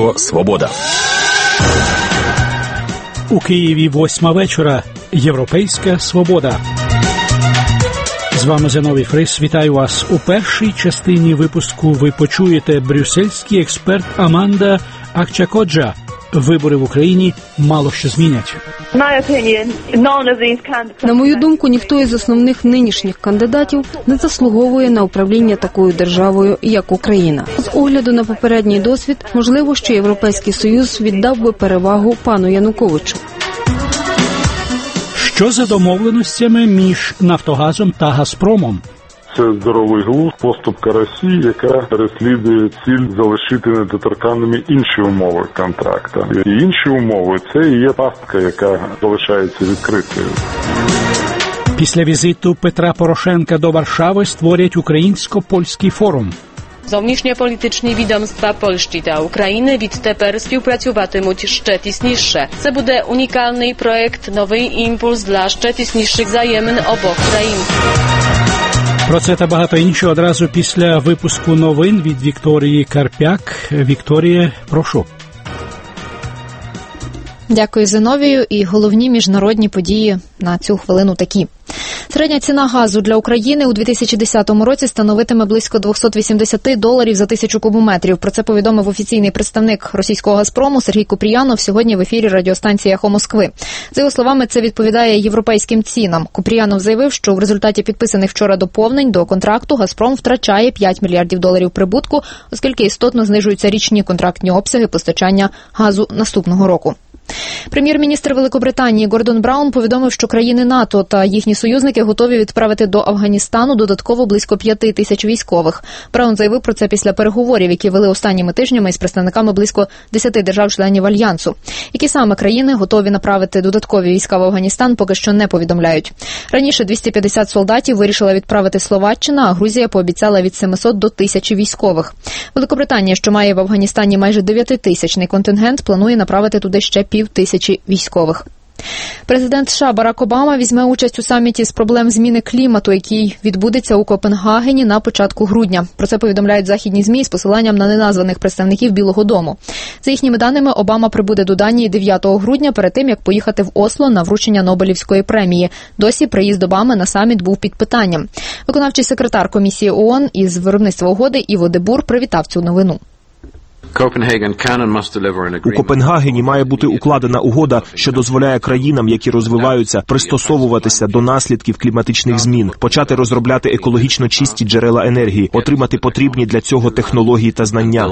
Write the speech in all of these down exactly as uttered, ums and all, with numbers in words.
Радіо Свобода. У Києві восьма вечора. Європейська свобода. З вами Зиновій Фрис. Вітаю вас. У першій частині випуску ви почуєте брюссельський експерт Аманда Акчакоджа. Вибори в Україні мало що змінять. На мою думку, ніхто із основних нинішніх кандидатів не заслуговує на управління такою державою, як Україна. З огляду на попередній досвід, можливо, що Європейський Союз віддав би перевагу пану Януковичу. Що за домовленостями між «Нафтогазом» та «Газпромом»? Це здоровий глузд, поступка Росії, яка переслідує ціль залишити недоторканними інші умови контракту. І інші умови – це і є пастка, яка залишається відкритою. Після візиту Петра Порошенка до Варшави створять українсько-польський форум. Зовнішньополітичні відомства Польщі та України відтепер співпрацюватимуть ще тісніше. Це буде унікальний проєкт, новий імпульс для ще тісніших взаємин обох країн. Про це та багато іншого одразу після випуску новин від Вікторії Карпяк. Вікторія, прошу. Дякую, Зиновію. І головні міжнародні події на цю хвилину такі. Середня ціна газу для України у дві тисячі десятому році становитиме близько двісті вісімдесят доларів за тисячу кубометрів. Про це повідомив офіційний представник російського «Газпрому» Сергій Купріянов сьогодні в ефірі радіостанції «Ехо Москви». За його словами, це відповідає європейським цінам. Купріянов заявив, що в результаті підписаних вчора доповнень до контракту «Газпром» втрачає п'ять мільярдів доларів прибутку, оскільки істотно знижуються річні контрактні обсяги постачання газу наступного року. Прем'єр-міністр Великобританії Гордон Браун повідомив, що країни НАТО та їхні союзники готові відправити до Афганістану додатково близько п'яти тисяч військових. Браун заявив про це після переговорів, які вели останніми тижнями із представниками близько десяти держав-членів Альянсу. Які саме країни готові направити додаткові війська в Афганістан, поки що не повідомляють. Раніше двісті п'ятдесят солдатів вирішила відправити Словаччина, а Грузія пообіцяла від семисот до тисячі військових. Великобританія, що має в Афганістані майже дев'ятитисячний контингент, планує направити туди ще пів тисячі військових. Президент США Барак Обама візьме участь у саміті з проблем зміни клімату, який відбудеться у Копенгагені на початку грудня. Про це повідомляють західні ЗМІ з посиланням на неназваних представників Білого дому. За їхніми даними, Обама прибуде до Данії дев'ятого грудня перед тим, як поїхати в Осло на вручення Нобелівської премії. Досі приїзд Обами на саміт був під питанням. Виконавчий секретар комісії ООН із виробництва угоди Іво де Бур привітав цю новину. У Копенгагені має бути укладена угода, що дозволяє країнам, які розвиваються, пристосовуватися до наслідків кліматичних змін, почати розробляти екологічно чисті джерела енергії, отримати потрібні для цього технології та знання.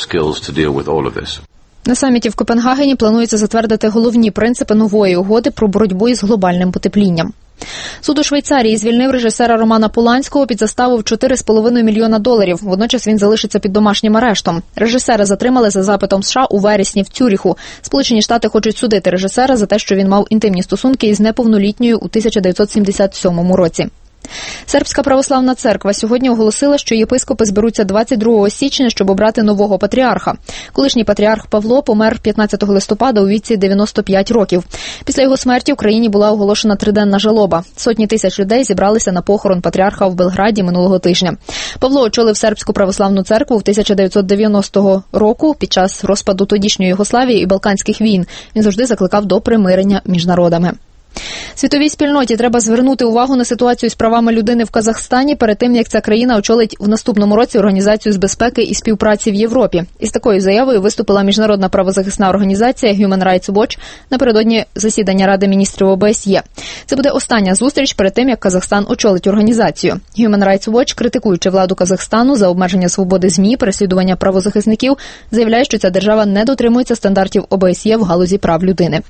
На саміті в Копенгагені планується затвердити головні принципи нової угоди про боротьбу із глобальним потеплінням. Суд у Швейцарії звільнив режисера Романа Поланського під заставу в чотири з половиною мільйона доларів. Водночас він залишиться під домашнім арештом. Режисера затримали за запитом США у вересні в Цюріху. Сполучені Штати хочуть судити режисера за те, що він мав інтимні стосунки із неповнолітньою у тисяча дев'ятсот сімдесят сьомому році. Сербська православна церква сьогодні оголосила, що єпископи зберуться двадцять другого січня, щоб обрати нового патріарха. Колишній патріарх Павло помер п'ятнадцятого листопада у віці дев'яносто п'ять років. Після його смерті в країні була оголошена триденна жалоба. Сотні тисяч людей зібралися на похорон патріарха в Белграді минулого тижня. Павло очолив Сербську православну церкву в тисяча дев'ятсот дев'яностого року під час розпаду тодішньої Югославії і Балканських війн. Він завжди закликав до примирення між народами. Світовій спільноті треба звернути увагу на ситуацію з правами людини в Казахстані перед тим, як ця країна очолить в наступному році Організацію з безпеки і співпраці в Європі. Із такою заявою виступила міжнародна правозахисна організація Human Rights Watch напередодні засідання Ради міністрів О Б С Є. Це буде остання зустріч перед тим, як Казахстан очолить організацію. Human Rights Watch, критикуючи владу Казахстану за обмеження свободи ЗМІ, переслідування правозахисників, заявляє, що ця держава не дотримується стандартів О Б С Є в галузі прав людини.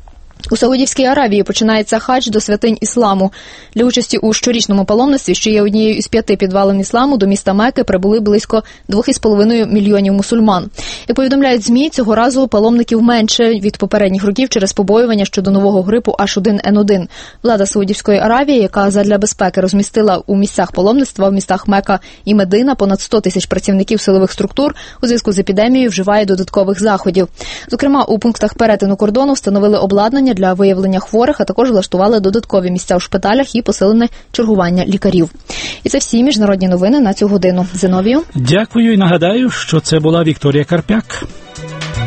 У Саудівській Аравії починається хадж до святинь ісламу. Для участі у щорічному паломництві, що є однією із п'яти підвалин ісламу, до міста Мекки прибули близько двох із половиною мільйонів мусульман. Як повідомляють ЗМІ, цього разу паломників менше від попередніх років через побоювання щодо нового грипу Аш один Ен один. Влада Саудівської Аравії, яка задля безпеки розмістила у місцях паломництва в містах Мекка і Медина понад сто тисяч працівників силових структур, у зв'язку з епідемією вживає додаткових заходів. Зокрема, у пунктах перетину кордону встановили обладнання для виявлення хворих, а також влаштували додаткові місця у шпиталях і посилене чергування лікарів. І це всі міжнародні новини на цю годину. Зиновію. Дякую і нагадаю, що це була Вікторія Карпяк.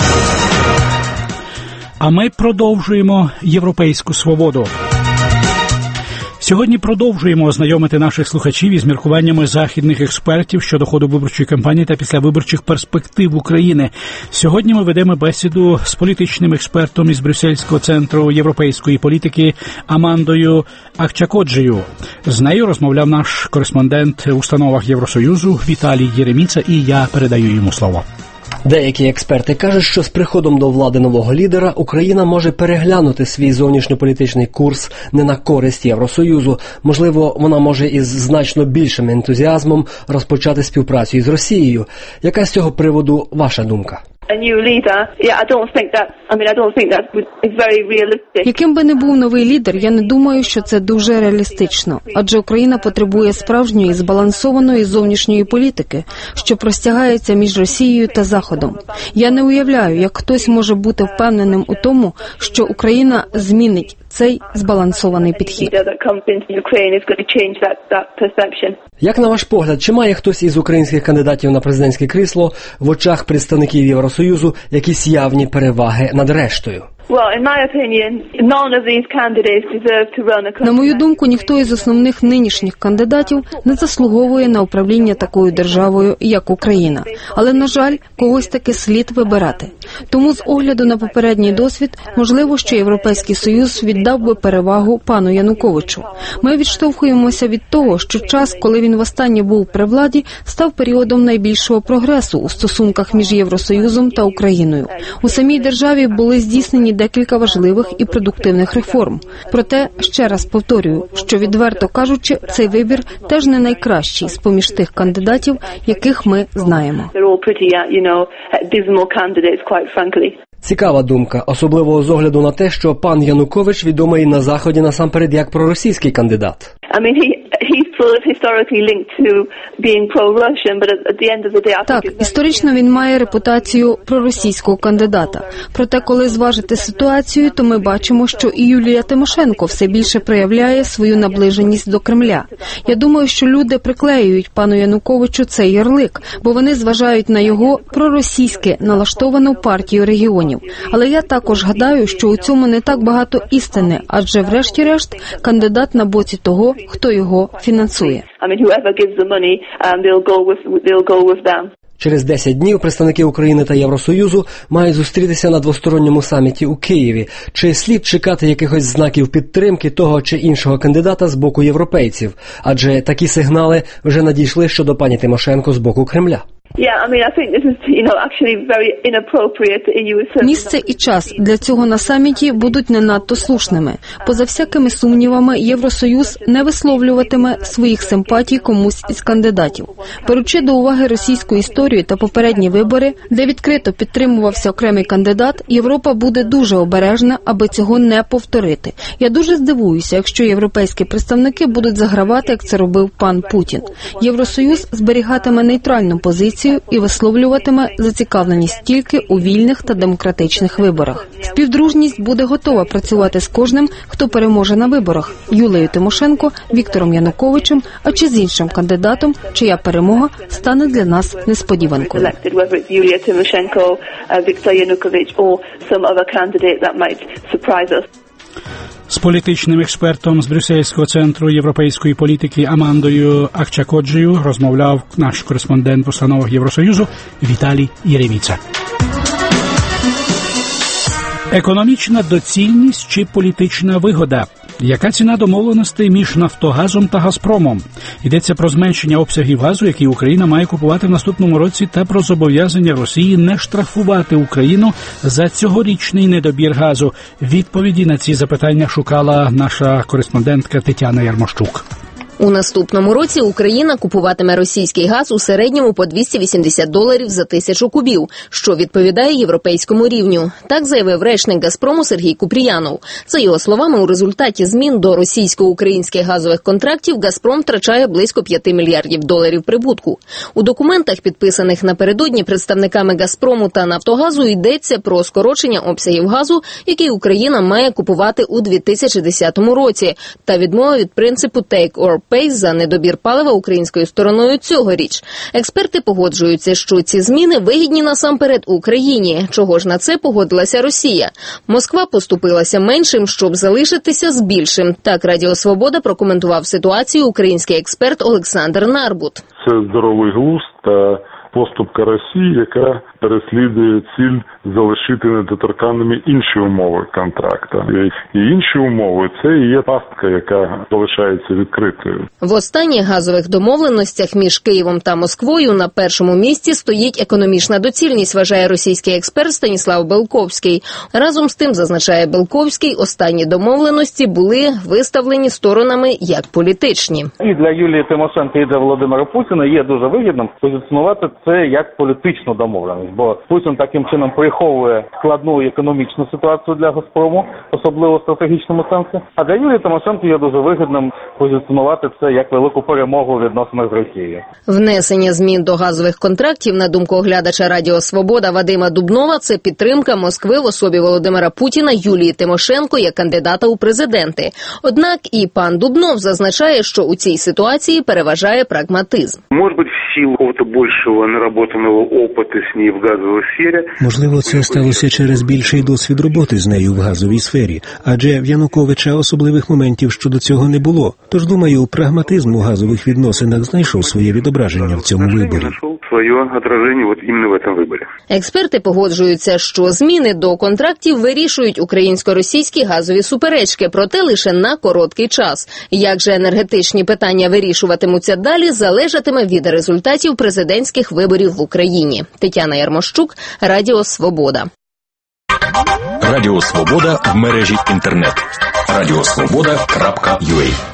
А ми продовжуємо європейську свободу. Сьогодні продовжуємо ознайомити наших слухачів із міркуваннями західних експертів щодо ходу виборчої кампанії та післявиборчих перспектив України. Сьогодні ми ведемо бесіду з політичним експертом із Брюссельського центру європейської політики Амандою Акчакоджею. З нею розмовляв наш кореспондент в установах Євросоюзу Віталій Єреміца, і я передаю йому слово. Деякі експерти кажуть, що з приходом до влади нового лідера Україна може переглянути свій зовнішньополітичний курс не на користь Євросоюзу. Можливо, вона може із значно більшим ентузіазмом розпочати співпрацю із Росією. Яка з цього приводу ваша думка? Яким би не був новий лідер, я не думаю, що це дуже реалістично. Адже Україна потребує справжньої, збалансованої зовнішньої політики, що простягається між Росією та Заходом. Я не уявляю, як хтось може бути впевненим у тому, що Україна змінить цей збалансований підхід. Як на ваш погляд, чи має хтось із українських кандидатів на президентське крісло в очах представників Євросоюзу якісь явні переваги над рештою? На мою думку, ніхто із основних нинішніх кандидатів не заслуговує на управління такою державою, як Україна. Але, на жаль, когось таки слід вибирати. Тому з огляду на попередній досвід, можливо, що Європейський Союз віддав би перевагу пану Януковичу. Ми відштовхуємося від того, що час, коли він востаннє був при владі, став періодом найбільшого прогресу у стосунках між Євросоюзом та Україною. У самій державі були здійснені декілька важливих і продуктивних реформ. Проте, ще раз повторюю, що, відверто кажучи, цей вибір теж не найкращий з-поміж тих кандидатів, яких ми знаємо. Цікава думка, особливо з огляду на те, що пан Янукович відомий на Заході насамперед як проросійський кандидат. Так, історично він має репутацію проросійського кандидата. Проте, коли зважити ситуацію, то ми бачимо, що і Юлія Тимошенко все більше проявляє свою наближеність до Кремля. Я думаю, що люди приклеюють пану Януковичу цей ярлик, бо вони зважають на його проросійськи налаштовану партію регіонів. Але я також гадаю, що у цьому не так багато істини, адже врешті-решт кандидат на боці того, хто його фінансує. Через десять днів представники України та Євросоюзу мають зустрітися на двосторонньому саміті у Києві. Чи слід чекати якихось знаків підтримки того чи іншого кандидата з боку європейців? Адже такі сигнали вже надійшли щодо пані Тимошенко з боку Кремля. Місце і час для цього на саміті будуть не надто слушними. Поза всякими сумнівами, Євросоюз не висловлюватиме своїх симпатій комусь із кандидатів. Беручи до уваги російську історію та попередні вибори, де відкрито підтримувався окремий кандидат, Європа буде дуже обережна, аби цього не повторити. Я дуже здивуюся, якщо європейські представники будуть загравати, як це робив пан Путін. Євросоюз зберігатиме нейтральну позицію і висловлюватиме зацікавленість тільки у вільних та демократичних виборах. Співдружність буде готова працювати з кожним, хто переможе на виборах – Юлією Тимошенко, Віктором Януковичем, а чи з іншим кандидатом, чия перемога стане для нас несподіванкою. З політичним експертом з Брюссельського центру європейської політики Амандою Акчакоджею розмовляв наш кореспондент в установах Євросоюзу Віталій Єреміца. Економічна доцільність чи політична вигода? Яка ціна домовленостей між «Нафтогазом» та «Газпромом»? Йдеться про зменшення обсягів газу, який Україна має купувати в наступному році, та про зобов'язання Росії не штрафувати Україну за цьогорічний недобір газу. Відповіді на ці запитання шукала наша кореспондентка Тетяна Ярмощук. У наступному році Україна купуватиме російський газ у середньому по двісті вісімдесят доларів за тисячу кубів, що відповідає європейському рівню. Так заявив речник «Газпрому» Сергій Купріянов. За його словами, у результаті змін до російсько-українських газових контрактів «Газпром» втрачає близько п'яти мільярдів доларів прибутку. У документах, підписаних напередодні представниками «Газпрому» та «Нафтогазу», йдеться про скорочення обсягів газу, який Україна має купувати у дві тисячі десятому році, та відмову від принципу «take or Pay за недобір палива українською стороною цьогоріч. Експерти погоджуються, що ці зміни вигідні насамперед Україні. Чого ж на це погодилася Росія? Москва поступилася меншим, щоб залишитися з більшим. Так Радіо Свобода прокоментував ситуацію український експерт Олександр Нарбут. Це здоровий глузд та поступка Росії, яка переслідує ціль залишити недоторканними інші умови контракту. І інші умови – це і є пастка, яка залишається відкритою. В останніх газових домовленостях між Києвом та Москвою на першому місці стоїть економічна доцільність, вважає російський експерт Станіслав Белковський. Разом з тим, зазначає Белковський, останні домовленості були виставлені сторонами як політичні. І для Юлії Тимошенко, і для Володимира Путіна є дуже вигідним позиціонувати це як політичну домовленість, бо Путін таким чином приховує складну економічну ситуацію для «Газпрому», особливо в стратегічному сенсі. А для Юлії Тимошенко є дуже вигідним позиціонувати це як велику перемогу у відносинах з Росією. Внесення змін до газових контрактів, на думку оглядача Радіо Свобода Вадима Дубнова, це підтримка Москви в особі Володимира Путіна, Юлії Тимошенко як кандидата у президенти. Однак і пан Дубнов зазначає, що у цій ситуації переважає прагматизм. Може бути, в силу якогось більшого наработаного опиту з нею в газовій сфері. Можливо, це сталося через більший досвід роботи з нею в газовій сфері, адже в Януковича особливих моментів щодо цього не було. Тож, думаю, прагматизм у газових відносинах знайшов своє відображення в цьому виборі. Своє відображення от іменно в цьому виборі. Експерти погоджуються, що зміни до контрактів вирішують українсько-російські газові суперечки, проте лише на короткий час. Як же енергетичні питання вирішуватимуться далі, залежатиме від результатів президентських виборів в Україні. Тетяна Ярмощук, Радіо Свобода. Радіо Свобода в мережі інтернет. радіосвобода крапка ю а.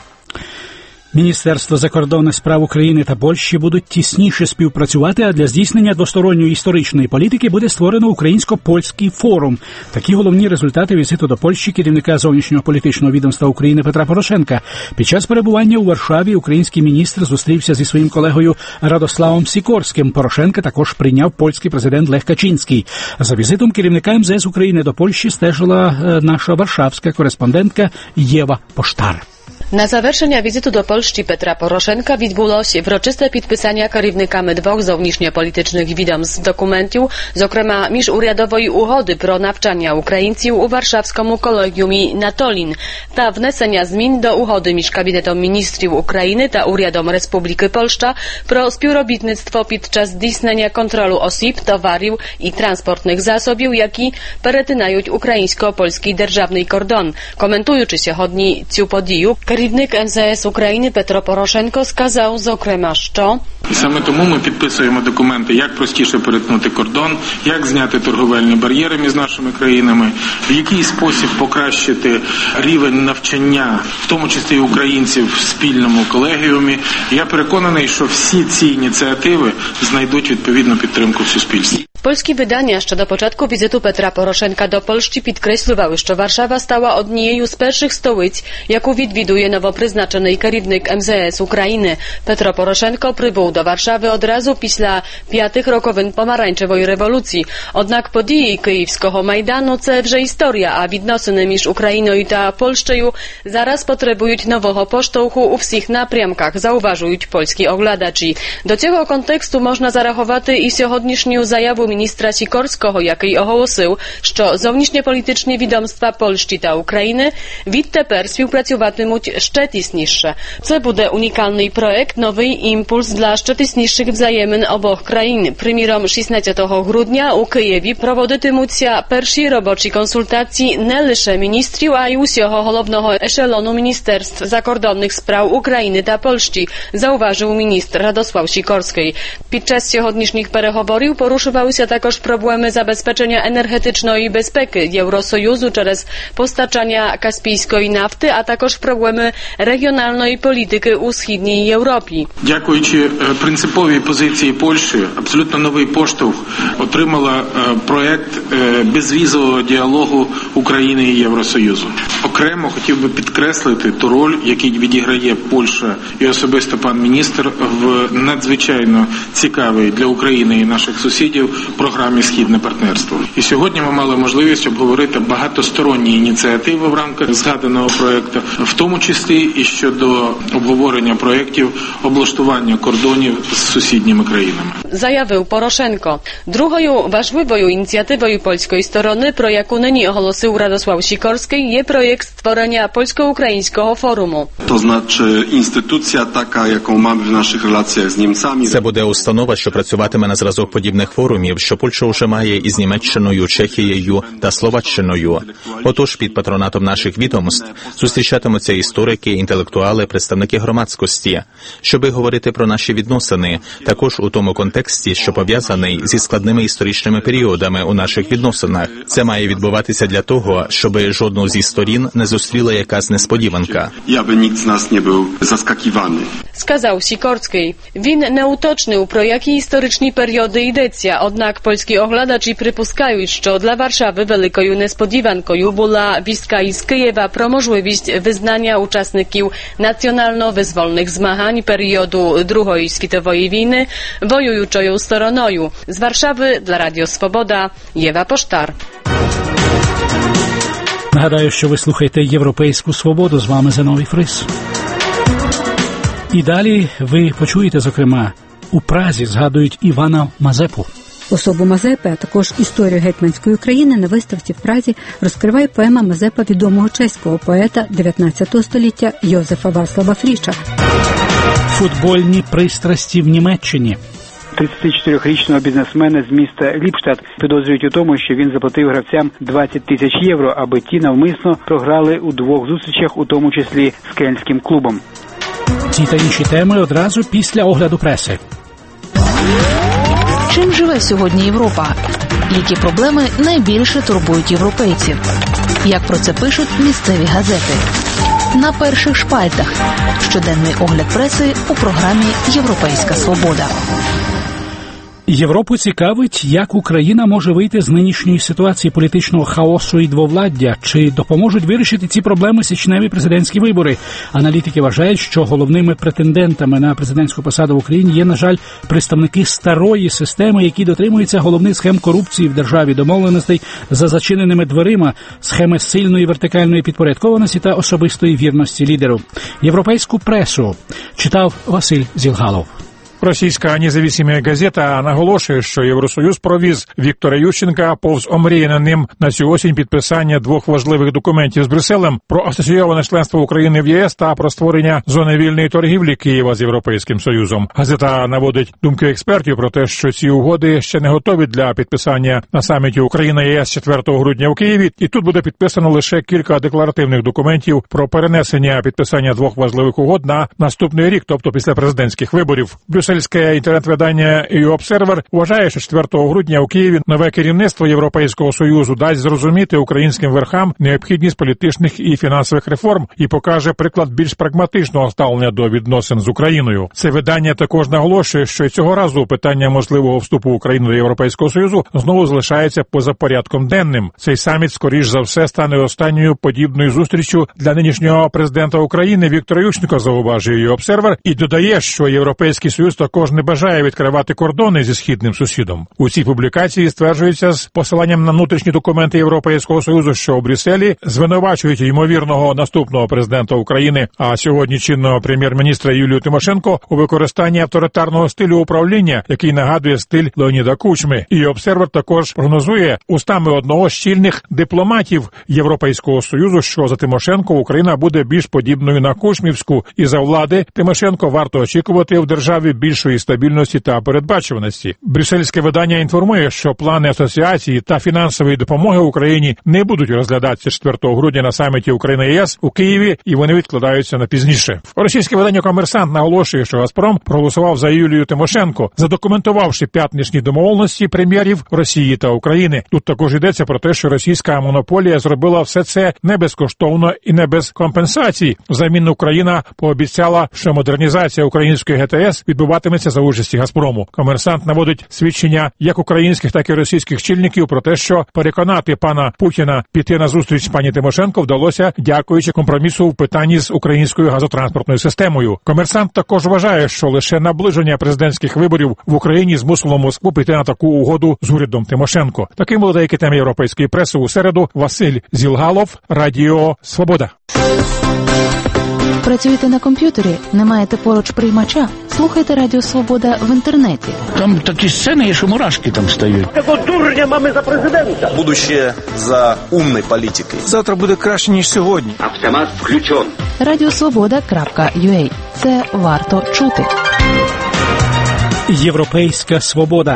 Міністерство закордонних справ України та Польщі будуть тісніше співпрацювати, а для здійснення двосторонньої історичної політики буде створено українсько-польський форум. Такі головні результати візиту до Польщі керівника зовнішнього політичного відомства України Петра Порошенка. Під час перебування у Варшаві український міністр зустрівся зі своїм колегою Радославом Сікорським. Порошенка також прийняв польський президент Лех Качинський. За візитом керівника ем зе ес України до Польщі стежила наша варшавська кореспондентка Єва Поштар. На завершення візиту до Польщі Петра Порошенка відбулося врочисте підписання керівниками двох зовнішньополітичних відомств документів, зокрема міжурядової угоди про навчання українців у Warszawskim колегіумі Natolin та внесення змін до угоди між Кабінетом міністрів України та Урядом Республіки Польща про співробітництво під час здійснення контролю осіб, товарів і транспортних засобів, які перетинають українсько-польський державний кордон. Коментуючи сьогодні цю подію, керівник ем зе ес України Петро Порошенко сказав, зокрема, що і саме тому ми підписуємо документи, як простіше перетнути кордон, як зняти торговельні бар'єри між нашими країнами, в який спосіб покращити рівень навчання, в тому числі і українців в спільному колегіумі. Я переконаний, що всі ці ініціативи знайдуть відповідну підтримку в суспільстві. Polskie wydania jeszcze do początku wizytu Petra Poroszenka do Polski підкреслювали, що Warszawa stała однією з перших столиць, яку відвідує новопризначений керівник ем зе ес України. Petro Poroszenko прибув до Варшави одразу після п'ятих роковин помаранчевої революції. Однак події Київського Майдану – це вже історія, а відносини між Україною та Польщею зараз потребують нового поштовху у всіх напрямках, zauważuють польські оглядачі. До цього контексту можна зарахувати і сьогоднішню заяву міністра Сікорського, який оголосив, що зовнішньополітичні відомства Польщі та України відтепер співпрацюватимуть ще тісніше. Це буде унікальний проект, новий імпульс для ще тісніших взаємин обох країн. Приміром, шістнадцятого грудня у Києві проводитимуться перші робочі консультації не лише міністрів, а й усього головного ешелону міністерств закордонних справ України та Польщі, zauważył міністр Радослав Сікорський. Під час сьогоднішніх переговорів порушувалися також проблеми забезпечenia energetycznej bezpieki Євросоюзу через постачання каспійської нафти, а також проблеми регіональної політики у Східній Європі. Дякуючи принциповій позиції Польщі, абсолютно новий поштовх отримала проект безвізового діалогу України і Євросоюзу. Окрім окремо хотів би підкреслити ту роль, яку відіграє Польща і особисто пан міністр в надзвичайно цікавій для України і наших сусідів програмі «Східне партнерство». І сьогодні ми мали можливість обговорити багатосторонні ініціативи в рамках згаданого проєкту, в тому числі і щодо обговорення проєктів облаштування кордонів з сусідніми країнами. Заявив Порошенко. Другою важливою ініціативою польської сторони, про яку нині оголосив Радосław Sikorski, є проєкт створення польсько-українського форуму. То значить, інституція така, яку маємо в наших реляціях з німцями. Це буде установа, що працюватиме на зразок подібних форумів, що Польща вже має із Німеччиною, Чехією та Словаччиною. Отож, під патронатом наших відомств зустрічатимуться історики, інтелектуали, представники громадськості, щоби говорити про наші відносини, також у тому контексті, що пов'язаний зі складними історичними періодами у наших відносинах. Це має відбуватися для того, щоби жодну зі сторін не зустріла якась несподіванка. Аби ніхто з нас не був заскакуваний. Сказав Sikorski. Він не уточнив, про які історичні періоди йдеться, однак польські оглядачі припускають, що для Warszawy великою несподіванкою була вістка із Києва про можливість визнання учасників національно-визвольних змагань періоду Другої світової війни воюючою стороною. З Warszawy dla Radio Swoboda Єва Поштар. Нагадаю, що ви слухаєте «Європейську свободу», з вами Зиновій Фрис. І далі ви почуєте, зокрема, у Празі згадують Івана Мазепу. Особу Мазепи, а також історію гетьманської України на виставці в Празі розкриває поема Мазепа відомого чеського поета дев'ятнадцятого століття Йозефа Вацлава Фріча. Футбольні пристрасті в Німеччині. тридцятичотирирічного бізнесмена з міста Ліпштадт підозрюють у тому, що він заплатив гравцям двадцять тисяч євро, аби ті навмисно програли у двох зустрічах, у тому числі з кельнським клубом. Ці та інші теми одразу після огляду преси. Чим живе сьогодні Європа? Які проблеми найбільше турбують європейців? Як про це пишуть місцеві газети? На перших шпальтах. Щоденний огляд преси у програмі «Європейська свобода». Європу цікавить, як Україна може вийти з нинішньої ситуації політичного хаосу і двовладдя. Чи допоможуть вирішити ці проблеми січневі президентські вибори? Аналітики вважають, що головними претендентами на президентську посаду в Україні є, на жаль, представники старої системи, які дотримуються головних схем корупції в державі, домовленостей за зачиненими дверима, схеми сильної вертикальної підпорядкованості та особистої вірності лідеру. Європейську пресу читав Василь Зілгалов. Російська независима газета наголошує, що Євросоюз провіз Віктора Ющенка повз омріяне ним на цю осінь підписання двох важливих документів з Брюсселем про асоційоване членство України в ЄС та про створення зони вільної торгівлі Києва з Європейським Союзом. Газета наводить думки експертів про те, що ці угоди ще не готові для підписання на саміті Україна-ЄС четвертого грудня в Києві, і тут буде підписано лише кілька декларативних документів про перенесення підписання двох важливих угод на наступний рік, тобто після президентських виборів. Брюссельське інтернет-видання і ю Обсервер вважає, що четвертого грудня у Києві нове керівництво Європейського Союзу дасть зрозуміти українським верхам необхідність політичних і фінансових реформ і покаже приклад більш прагматичного ставлення до відносин з Україною. Це видання також наголошує, що й цього разу питання можливого вступу України до Європейського Союзу знову залишається поза порядком денним. Цей саміт, скоріш за все, стане останньою подібною зустрічю для нинішнього президента України Віктора Ющенка, зауважує ю Обсервер, і додає, що Європейський Союз також не бажає відкривати кордони зі східним сусідом. У цій публікації стверджується з посиланням на внутрішні документи Європейського Союзу, що у Брюсселі звинувачують ймовірного наступного президента України, а сьогодні чинного прем'єр-міністра Юлію Тимошенко у використанні авторитарного стилю управління, який нагадує стиль Леоніда Кучми. І Обсервер також прогнозує устами одного з чільних дипломатів Європейського Союзу, що за Тимошенко Україна буде більш подібною на Кучмівську, і за влади Тимошенко варто очікувати в державі більшої стабільності та передбачуваності. Брюссельське видання інформує, що плани асоціації та фінансової допомоги Україні не будуть розглядатися четвертого грудня на саміті Україна-ЄС у Києві, і вони відкладаються на пізніше. Російське видання «Комерсант» наголошує, що Газпром проголосував за Юлію Тимошенко, задокументувавши п'ятничні домовленості прем'єрів Росії та України. Тут також йдеться про те, що російська монополія зробила все це не безкоштовно і не без компенсацій. Взамін Україна пообіцяла, що модернізація української ге те ес відбуватиметься відбуватиметься за участі «Газпрому». Комерсант наводить свідчення як українських, так і російських чільників про те, що переконати пана Путіна піти на зустріч пані Тимошенко вдалося, дякуючи компромісу в питанні з українською газотранспортною системою. Комерсант також вважає, що лише наближення президентських виборів в Україні змусило Москву піти на таку угоду з урядом Тимошенко. Таким були деякі теми європейської преси у середу. Василь Зілгалов, Радіо Свобода. Працюєте на комп'ютері? Не маєте поруч приймача? Слухайте Радіо Свобода в інтернеті. Там такі сцени, що мурашки там стають. Такого дурня мами за президента. Будущее за умной політикою. Завтра буде краще, ніж сьогодні. Автомат включен. радіо свобода крапка ю а. Це варто чути. Європейська свобода.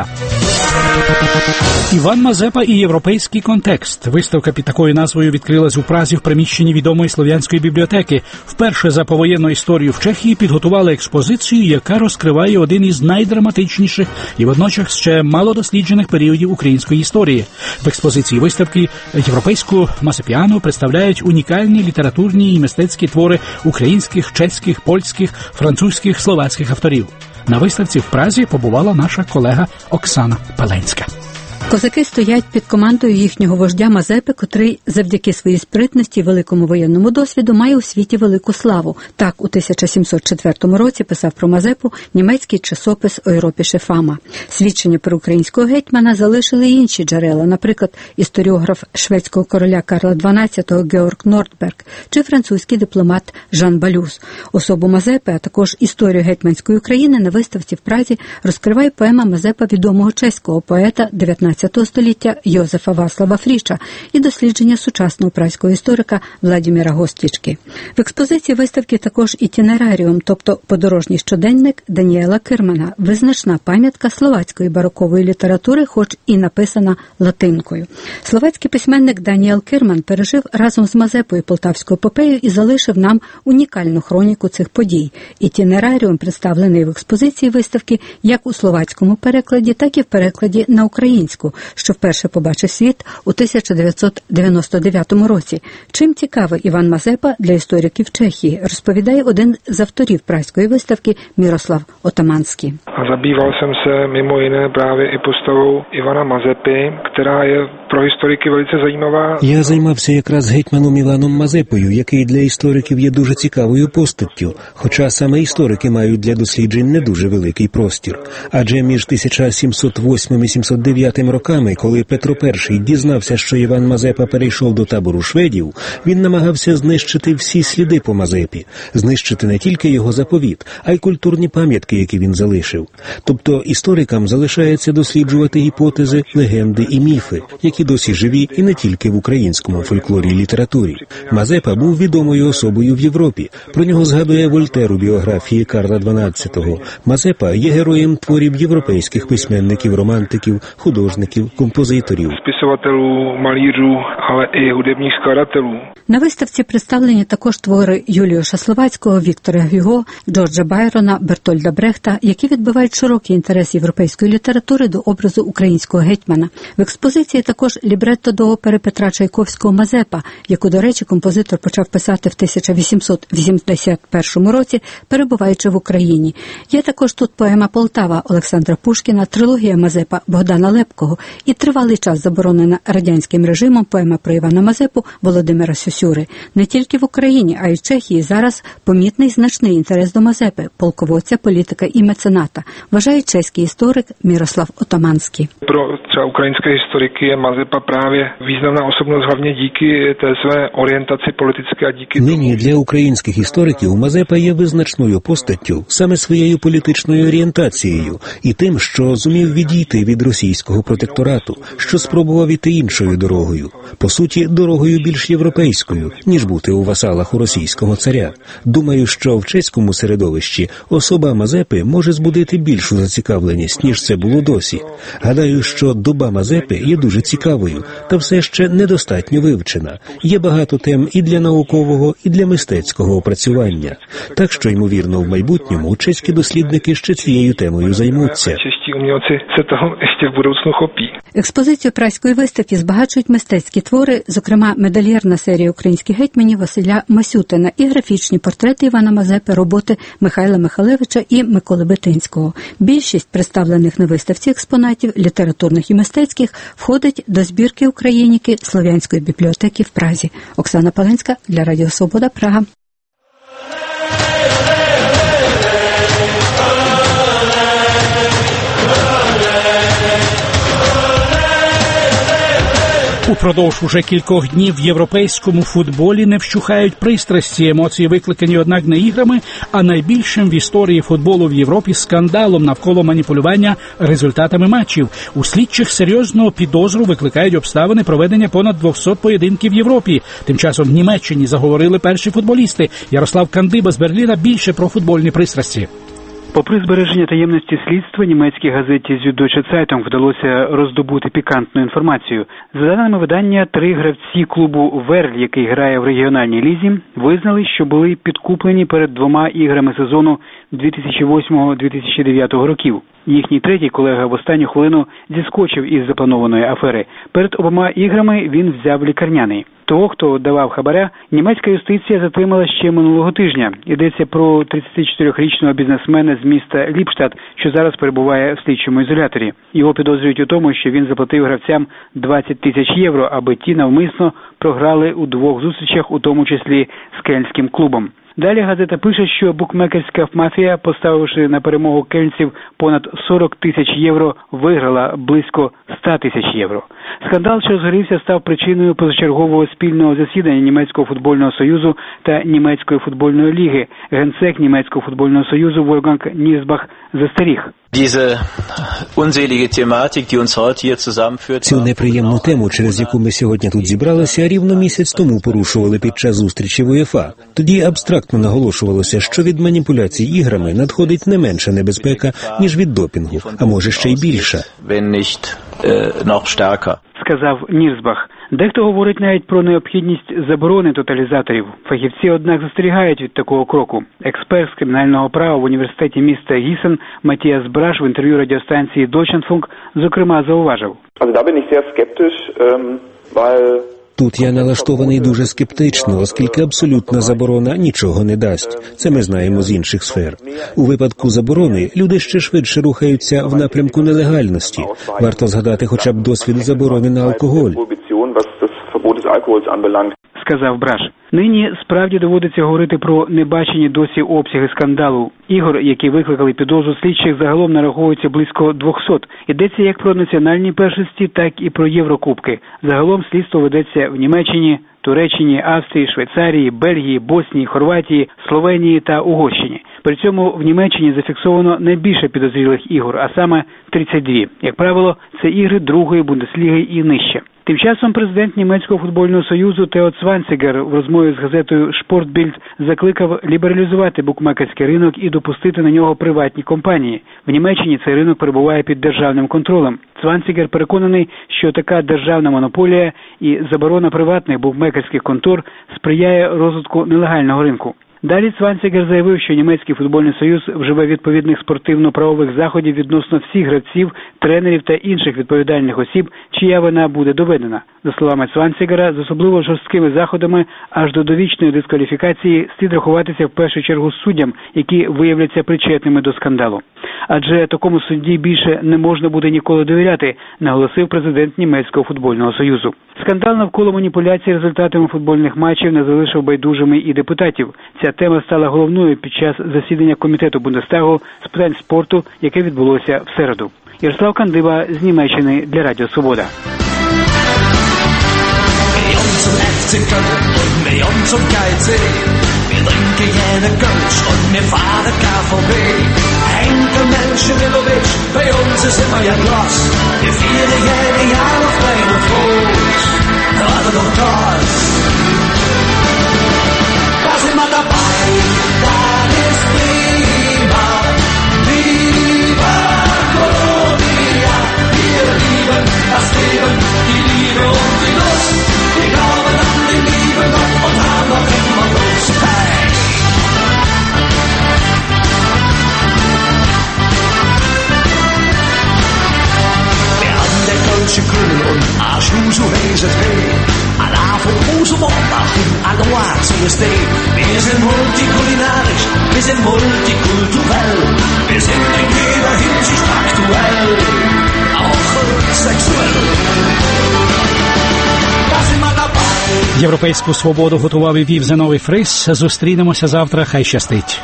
Іван Мазепа і європейський контекст. Виставка під такою назвою відкрилась у Празі в приміщенні відомої слов'янської бібліотеки. Вперше за повоєнну історію в Чехії підготували експозицію, яка розкриває один із найдраматичніших і водночас ще малодосліджених періодів української історії. В експозиції виставки європейську Мазепіану представляють унікальні літературні і мистецькі твори українських, чеських, польських, французьких, словацьких авторів. На виставці в Празі побувала наша колега Оксана Паленська. Козаки стоять під командою їхнього вождя Мазепи, котрий завдяки своїй спритності і великому воєнному досвіду має у світі велику славу. Так у тисяча сімсот четвертому році писав про Мазепу німецький часопис «Ойропіше Фама». Свідчення про українського гетьмана залишили й інші джерела, наприклад, історіограф шведського короля Карла дванадцятого Георг Нордберг чи французький дипломат Жан Балюс. Особу Мазепи, а також історію гетьманської України на виставці в Празі розкриває поема Мазепа відомого чеського поета дев'ятнадцятого століття Йозефа Васлава Фріча і дослідження сучасного празького історика Владіміра Гостічки. В експозиції виставки також ітінераріум, тобто подорожній щоденник Даніела Кирмана, визначна пам'ятка словацької барокової літератури, хоч і написана латинкою. Словацький письменник Даніел Кирман пережив разом з Мазепою Полтавську епопею і залишив нам унікальну хроніку цих подій. Ітінераріум представлений в експозиції виставки як у словацькому перекладі, так і в перекладі на українську, що вперше побачив світ у тисяча дев'ятсот дев'яносто дев'ятому році. Чим цікавий Іван Мазепа для істориків Чехії, розповідає один з авторів празької виставки Мирослав Отаманський. Забýval jsem se mimo jiné právě i postavou Ivana Mazepy, která je pro historiky velice zajímavá. Я займався якраз гетьманом Іваном Мазепою, який для істориків є дуже цікавою постаттю, хоча саме історики мають для досліджень не дуже великий простір. Адже між тисяча сімсот восьмим і сімсот дев'ятим роками, коли Петро І дізнався, що Іван Мазепа перейшов до табору шведів, він намагався знищити всі сліди по Мазепі, знищити не тільки його заповіт, а й культурні пам'ятки, які він залишив. Тобто історикам залишається досліджувати гіпотези, легенди і міфи, які досі живі і не тільки в українському фольклорі і літературі. Мазепа був відомою особою в Європі. Про нього згадує Вольтер у біографії Карла дванадцятого. Мазепа є героєм творів європейських письменників, романтиків, художників, композиторів. Списователů, малířů, ale i hudebních skladatelů. На виставці представлені також твори Юліуша Словацького, Віктора Гюго, Джорджа Байрона, Бертольда Брехта, які відбивають широкий інтерес європейської літератури до образу українського гетьмана. В експозиції також лібретто до опери Петра Чайковського «Мазепа», яку, до речі, композитор почав писати в тисяча вісімсот вісімдесят першому році, перебуваючи в Україні. Є також тут поема «Полтава» Олександра Пушкіна, трилогія «Мазепа» Богдана Лепкого і тривалий час заборонена радянським режимом поема про Івана Мазепу Володимира Сюсюри. Не тільки в Україні, а й в Чехії зараз помітний значний інтерес до Мазепи, полководця, політика і мецената, вважає чеський історик Мирослав Отаманський. Про třeba ukrajinské historiky je Mazepa právě významná osobnost hlavně díky té své orientaci politické a díky Нині для українських істориків Мазепа є визначною постаттю саме своєю політичною орієнтацією і тим, що зумів відійти від російського протекторату, що спробував іти іншою дорогою. По суті, дорогою більш європейською, ніж бути у васалах у російського царя. Думаю, що в чеському середовищі особа Мазепи може збудити більшу зацікавленість, ніж це було досі. Гадаю, що доба Мазепи є дуже цікавою, та все ще недостатньо вивчена. Є багато тем і для наукового, і для мистецького опрацювання. Так що, ймовірно, в майбутньому чеські дослідники ще цією темою займуться. Чеські умільці це того ще в будучну хопі. Експозицію празької виставки збагачують мистецькі твори, зокрема медальєрна серія українських гетьманів Василя Масютина і графічні портрети Івана Мазепи, роботи Михайла Михалевича і Миколи Бетинського. Більшість представлених на виставці експонатів, літературних і мистецьких, входить до збірки україніки Слов'янської бібліотеки в Празі. Оксана Паленська для Радіо Свобода, Прага. Упродовж уже кількох днів в європейському футболі не вщухають пристрасті. Емоції викликані, однак, не іграми, а найбільшим в історії футболу в Європі скандалом навколо маніпулювання результатами матчів. У слідчих серйозну підозру викликають обставини проведення понад двісті поєдинків в Європі. Тим часом в Німеччині заговорили перші футболісти. Ярослав Кандиба з Берліна більше про футбольні пристрасті. Попри збереження таємності слідства, німецькій газеті Süddeutsche Zeitung вдалося роздобути пікантну інформацію. За даними видання, три гравці клубу «Верль», який грає в регіональній лізі, визнали, що були підкуплені перед двома іграми сезону дві тисячі восьмого - дві тисячі дев'ятого років. Їхній третій колега в останню хвилину зіскочив із запланованої афери. Перед обома іграми він взяв лікарняний. Того, хто давав хабаря, німецька юстиція затримала ще минулого тижня. Йдеться про тридцятичотирирічного бізнесмена з міста Ліпштадт, що зараз перебуває в слідчому ізоляторі. Його підозрюють у тому, що він заплатив гравцям двадцять тисяч євро, аби ті навмисно програли у двох зустрічах, у тому числі з кельнським клубом. Далі газета пише, що букмекерська мафія, поставивши на перемогу кельнців понад сорок тисяч євро, виграла близько ста тисяч євро. Скандал, що розгорівся, став причиною позачергового спільного засідання Німецького футбольного союзу та Німецької футбольної ліги. Генсек Німецького футбольного союзу Вольфганг Нірсбах застеріг. Цю неприємну тему, через яку ми сьогодні тут зібралися, рівно місяць тому порушували під час зустрічі в УЄФА. Тоді абстрактно наголошувалося, що від маніпуляцій іграми надходить не менша небезпека, ніж від допінгу, а може ще й більша. Сказав Нірсбах. Дехто говорить навіть про необхідність заборони тоталізаторів. Фахівці, однак, застерігають від такого кроку. Експерт з кримінального права в університеті міста Гісен Матіас Браш в інтерв'ю радіостанції Deutschlandfunk, зокрема, зауважив. Тут я налаштований дуже скептично, оскільки абсолютна заборона нічого не дасть. Це ми знаємо з інших сфер. У випадку заборони люди ще швидше рухаються в напрямку нелегальності. Варто згадати хоча б досвід заборони на алкоголь. Сказав Браш. Нині справді доводиться говорити про небачені досі обсяги скандалу. Ігор, які викликали підозру слідчих, загалом нараховується близько двохсот. Йдеться як про національні першості, так і про Єврокубки. Загалом слідство ведеться в Німеччині, Туреччині, Австрії, Швейцарії, Бельгії, Боснії, Хорватії, Словенії та Угорщині. При цьому в Німеччині зафіксовано найбільше підозрілих ігор, а саме тридцять два. Як правило, це ігри другої Бундесліги і нижче. Тим часом президент Німецького футбольного союзу Тео Цванцігер в розмові з газетою «Шпортбільд» закликав лібералізувати букмекерський ринок і допустити на нього приватні компанії. В Німеччині цей ринок перебуває під державним контролем. Цванцігер переконаний, що така державна монополія і заборона приватних букмекерських контор сприяє розвитку нелегального ринку. Далі Цванцігер заявив, що Німецький футбольний союз вживе відповідних спортивно-правових заходів відносно всіх гравців, тренерів та інших відповідальних осіб, чия вина буде доведена. За словами Цванцігера, з особливо жорсткими заходами аж до довічної дискваліфікації слід рахуватися в першу чергу з суддям, які виявляться причетними до скандалу. Адже такому судді більше не можна буде ніколи довіряти, наголосив президент Німецького футбольного союзу. Скандал навколо маніпуляцій результатами футбольних матчів не залишив байдужими і депутатів. Ця тема стала головною під час засідання комітету Бундестагу з питань спорту, яке відбулося в середу. Ярослав Кандиба з Німеччини для Радіо Свобода. Grün und Arschloch so heiß es weh. An Abend, Hose, Montag, alle Watts und State. Wir sind multikulinarisch, wir sind multikulturell. Wir sind in jeder Hinsicht aktuell, auch sexuell. Da sind wir dabei. Європейську свободу готував і вів Зиновій Фрис. Зустрінемося завтра. Хай щастить.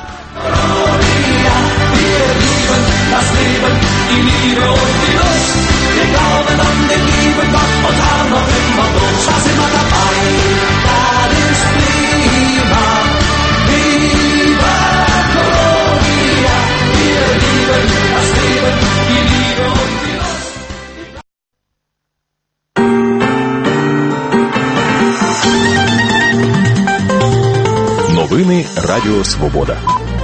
Новини Радіо Свобода.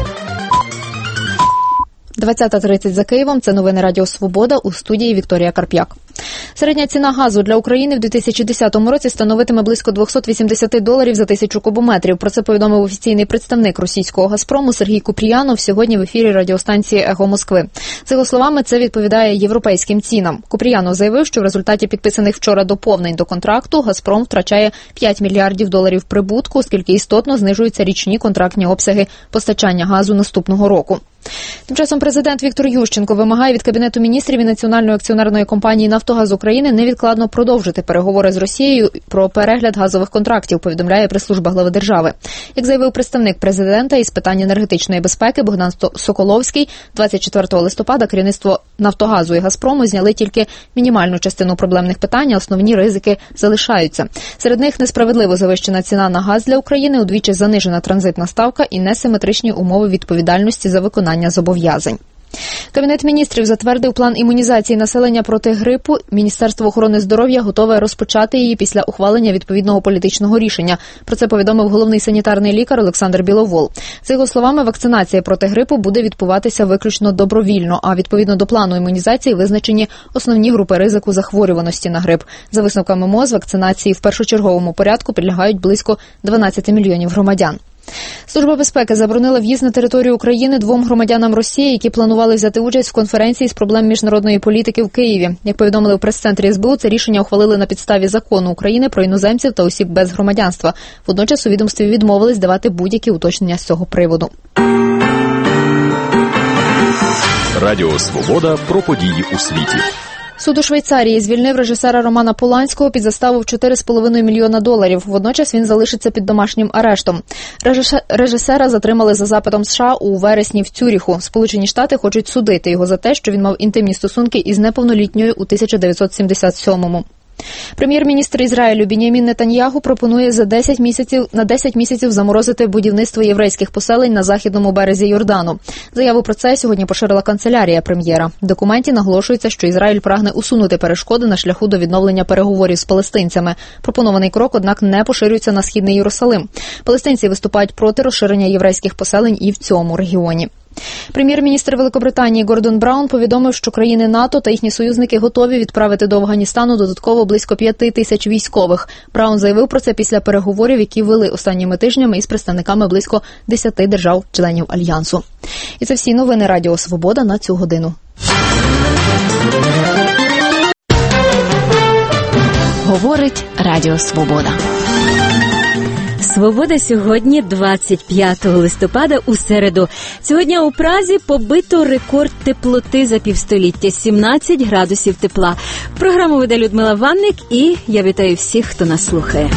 двадцята тридцять за Києвом. Це новини Радіо Свобода, у студії Вікторія Карп'як. Середня ціна газу для України в дві тисячі десятому році становитиме близько двісті вісімдесят доларів за тисячу кубометрів. Про це повідомив офіційний представник російського «Газпрому» Сергій Купріянов сьогодні в ефірі радіостанції «Его Москви». За його словами, це відповідає європейським цінам. Купріянов заявив, що в результаті підписаних вчора доповнень до контракту «Газпром» втрачає п'ять мільярдів доларів прибутку, оскільки істотно знижуються річні контрактні обсяги постачання газу наступного року. Тим часом президент Віктор Ющенко вимагає від Кабінету міністрів і Національної акціонерної компанії «Нафтогаз України» невідкладно продовжити переговори з Росією про перегляд газових контрактів, повідомляє прес-служба глави держави. Як заявив представник президента із питань енергетичної безпеки Богдан Соколовський, двадцять четвертого листопада керівництво «Нафтогазу» і «Газпрому» зняли тільки мінімальну частину проблемних питань, а основні ризики залишаються. Серед них несправедливо завищена ціна на газ для України, удвічі занижена транзитна ставка і несиметричні умови відповідальності за виконання зобов'язань. Кабінет міністрів затвердив план імунізації населення проти грипу. Міністерство охорони здоров'я готове розпочати її після ухвалення відповідного політичного рішення. Про це повідомив головний санітарний лікар Олександр Біловол. За його словами, вакцинація проти грипу буде відбуватися виключно добровільно, а відповідно до плану імунізації визначені основні групи ризику захворюваності на грип. За висновками МОЗ, вакцинації в першочерговому порядку підлягають близько дванадцять мільйонів громадян. Служба безпеки заборонила в'їзд на територію України двом громадянам Росії, які планували взяти участь в конференції з проблем міжнародної політики в Києві. Як повідомили у прес-центрі ес бе у, це рішення ухвалили на підставі закону України про іноземців та осіб без громадянства. Водночас у відомстві відмовились давати будь-які уточнення з цього приводу. Радіо Свобода про події у світі. Суд у Швейцарії звільнив режисера Романа Поланського під заставу в чотири з половиною мільйона доларів. Водночас він залишиться під домашнім арештом. Режисера затримали за запитом США у вересні в Цюріху. Сполучені Штати хочуть судити його за те, що він мав інтимні стосунки із неповнолітньою у тисяча дев'ятсот сімдесят сьомому. Прем'єр-міністр Ізраїлю Біньямін Нетаньяху пропонує за десять місяців на десять місяців заморозити будівництво єврейських поселень на західному березі Йордану. Заяву про це сьогодні поширила канцелярія прем'єра. В документі наголошується, що Ізраїль прагне усунути перешкоди на шляху до відновлення переговорів з палестинцями. Пропонований крок, однак, не поширюється на східний Єрусалим. Палестинці виступають проти розширення єврейських поселень і в цьому регіоні. Прем'єр-міністр Великобританії Гордон Браун повідомив, що країни НАТО та їхні союзники готові відправити до Афганістану додатково близько п'яти тисяч військових. Браун заявив про це після переговорів, які вели останніми тижнями із представниками близько десяти держав-членів Альянсу. І це всі новини Радіо Свобода на цю годину. Говорить Радіо Свобода. Свобода сьогодні, двадцять п'ятого листопада, у середу. Сьогодні у Празі побито рекорд теплоти за півстоліття – сімнадцять градусів тепла. Програму веде Людмила Ванник, і я вітаю всіх, хто нас слухає.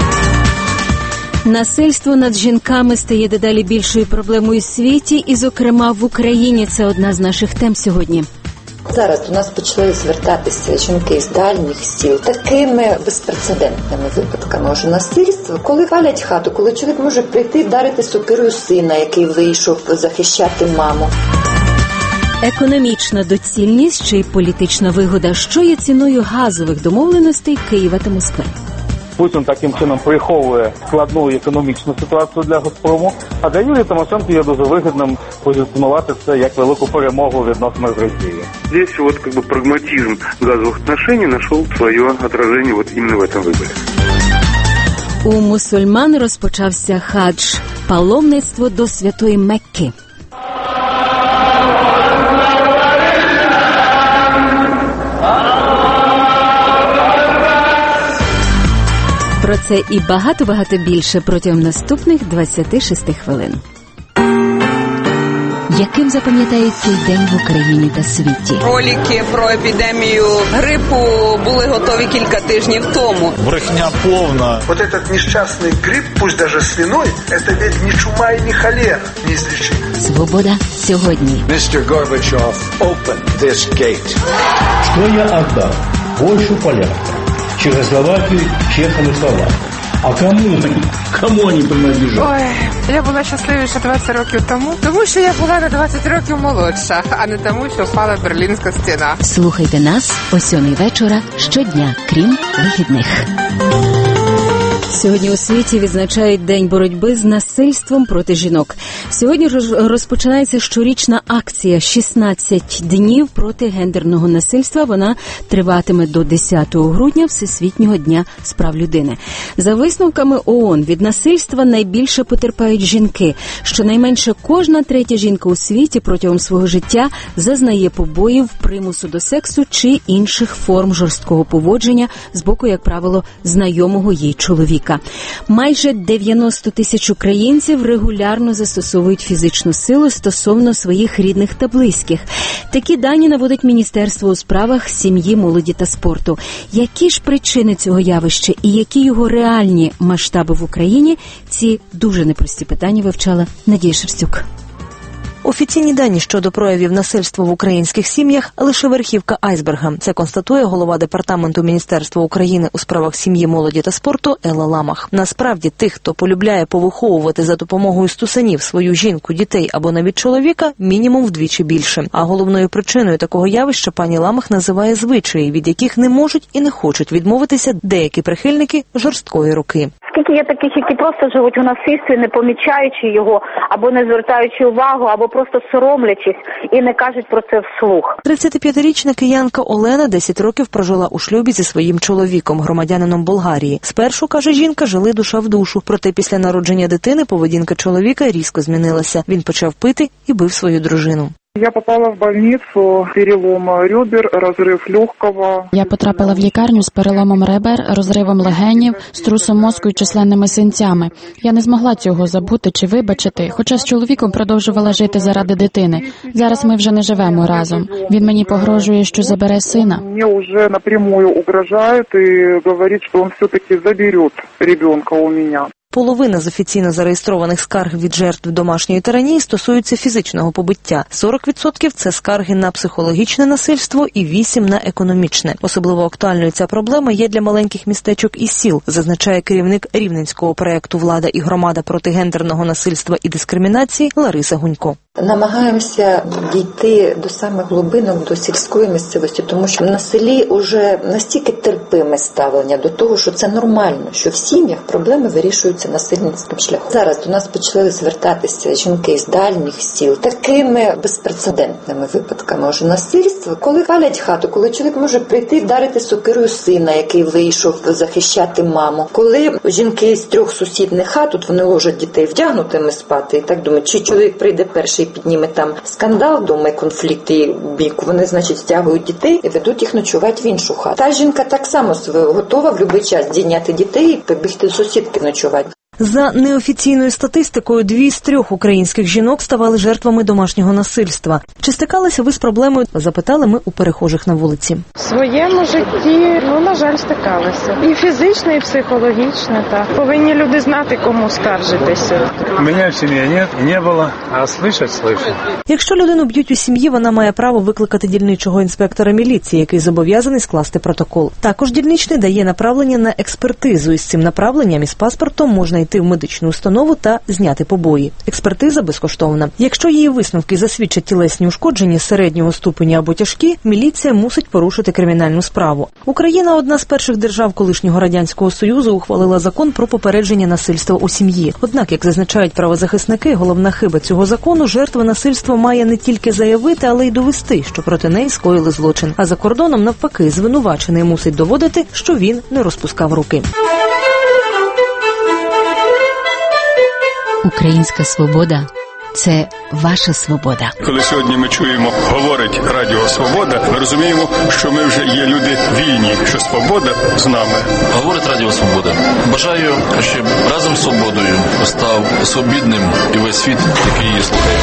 Насильство над жінками стає дедалі більшою проблемою у світі, і, зокрема, в Україні. Це одна з наших тем сьогодні. Зараз до нас почали звертатися жінки з дальніх сіл такими безпрецедентними випадками уже насильства, коли палять хату, коли чоловік може прийти і вдарити сокирою сина, який вийшов захищати маму. Економічна доцільність чи політична вигода? Що є ціною газових домовленостей Києва та Москви? Путін таким чином приховує складну економічну ситуацію для «Газпрому», а для Юлії Тимошенко є дуже вигідним позиціонувати це як велику перемогу в відносинах з Росією. Здесь вот как бы прагматизм газовых отношений нашел свое отражение вот именно в этом выборе. У мусульман розпочався хадж – паломництво до Святої Мекки. Про це і багато-багато більше протягом наступних двадцяти шести хвилин. Яким запам'ятають цей день в Україні та світі? Ролики про епідемію грипу були готові кілька тижнів тому. Брехня повна. Вот этот несчастный грипп, пусть даже свиной, это ведь не чума и не холера, неизлечимо. Свобода сьогодні. містер Горбачов, open this gate. Что я отдал? Польшу полякам, Чехословакию чехам и словакам. А кому? Кому они принадлежат? Ой, я була щасливіша двадцять років тому, тому що я була на двадцять років молодша, а не тому, що впала Берлінська стіна. Слухайте нас о сьомій вечора щодня, крім вихідних. Сьогодні у світі відзначають День боротьби з насильством проти жінок. Сьогодні розпочинається щорічна акція «шістнадцять днів проти гендерного насильства». Вона триватиме до десятого грудня, Всесвітнього дня з прав людини. За висновками ООН, від насильства найбільше потерпають жінки. Щонайменше кожна третя жінка у світі протягом свого життя зазнає побоїв, примусу до сексу чи інших форм жорсткого поводження з боку, як правило, знайомого їй чоловіка. Майже дев'яносто тисяч українців регулярно застосовують фізичну силу стосовно своїх рідних та близьких. Такі дані наводить Міністерство у справах сім'ї, молоді та спорту. Які ж причини цього явища і які його реальні масштаби в Україні? Ці дуже непрості питання вивчала Надія Шевстюк. Офіційні дані щодо проявів насильства в українських сім'ях – лише верхівка айсберга. Це констатує голова Департаменту Міністерства України у справах сім'ї, молоді та спорту Елла Ламах. Насправді, тих, хто полюбляє повиховувати за допомогою стусанів свою жінку, дітей або навіть чоловіка, мінімум вдвічі більше. А головною причиною такого явища пані Ламах називає звичаї, від яких не можуть і не хочуть відмовитися деякі прихильники жорсткої руки. Скільки є таких, які просто живуть у насильстві, не помічаючи його, або не звертаючи увагу, або просто соромлячись і не кажуть про це вслух. тридцятип'ятирічна киянка Олена десять років прожила у шлюбі зі своїм чоловіком, громадянином Болгарії. Спершу, каже жінка, жили душа в душу. Проте після народження дитини поведінка чоловіка різко змінилася. Він почав пити і бив свою дружину. Я попала в больницу, перелом ребер, розрив легкого. Я потрапила в лікарню з переломом ребер, розривом легенів, струсом мозку і численними синцями. Я не змогла цього забути чи вибачити, хоча з чоловіком продовжувала жити заради дитини. Зараз ми вже не живемо разом. Він мені погрожує, що забере сина. Мені вже напрямую угрожає і говорить, що він все-таки забере ребенка у мене. Половина з офіційно зареєстрованих скарг від жертв домашньої тиранії стосуються фізичного побиття. сорок відсотків – це скарги на психологічне насильство і вісім відсотків – на економічне. Особливо актуальною ця проблема є для маленьких містечок і сіл, зазначає керівник рівненського проєкту «Влада і громада проти гендерного насильства і дискримінації» Лариса Гунько. Намагаємося дійти до самих глибинок, до сільської місцевості, тому що на селі вже настільки терпиме ставлення до того, що це нормально, що в сім'ях проблеми вирішуються насильницьким шляхом. Зараз до нас почали звертатися жінки з дальніх сіл такими безпрецедентними випадками уже насильства, коли палять хату, коли чоловік може прийти і вдарити сокирою сина, який вийшов захищати маму. Коли жінки з трьох сусідних хат, тут вони ложать дітей вдягнутими спати, і так думають, чи чоловік прийде перший і підніме там скандал, думає, конфлікт і бійку, вони, значить, стягують дітей і ведуть їх ночувати в іншу хату. Та жінка так само готова в будь-який час дійняти дітей і побігти до сусідки ночувати. За неофіційною статистикою, дві з трьох українських жінок ставали жертвами домашнього насильства. Чи стикалися ви з проблемою? Запитали ми у перехожих на вулиці. В своєму житті, ну, на жаль, стикалися. І фізично, і психологічно, так. Повинні люди знати, кому скаржитися. У мене в сім'ї нет, не було, а слышать, слышать. Якщо людину б'ють у сім'ї, вона має право викликати дільничого інспектора міліції, який зобов'язаний скласти протокол. Також дільничний дає направлення на експертизу. І з цим направленням із паспортом можна йти в медичну установу та зняти побої. Експертиза безкоштовна. Якщо її висновки засвідчать тілесні ушкодження середнього ступеня або тяжкі, міліція мусить порушити кримінальну справу. Україна – одна з перших держав колишнього Радянського Союзу, ухвалила закон про попередження насильства у сім'ї. Однак, як зазначають правозахисники, головна хиба цього закону – жертва насильства має не тільки заявити, але й довести, що проти неї скоїли злочин. А за кордоном, навпаки, звинувачений мусить доводити, що він не розпускав руки. Українська свобода це ваша свобода. Коли сьогодні ми чуємо, говорить Радіо Свобода, ми розуміємо, що ми вже є люди вільні, що свобода з нами. Говорить Радіо Свобода. Бажаю, щоб разом з свободою став свобідним і весь світ, який її слухає.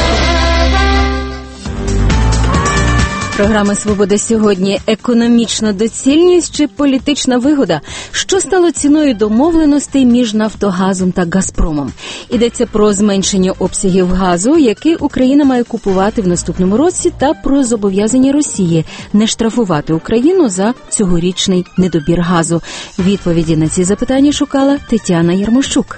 Програма «Свобода» сьогодні. Економічна доцільність чи політична вигода? Що стало ціною домовленостей між «Нафтогазом» та «Газпромом»? Йдеться про зменшення обсягів газу, який Україна має купувати в наступному році, та про зобов'язання Росії не штрафувати Україну за цьогорічний недобір газу. Відповіді на ці запитання шукала Тетяна Ярмощук.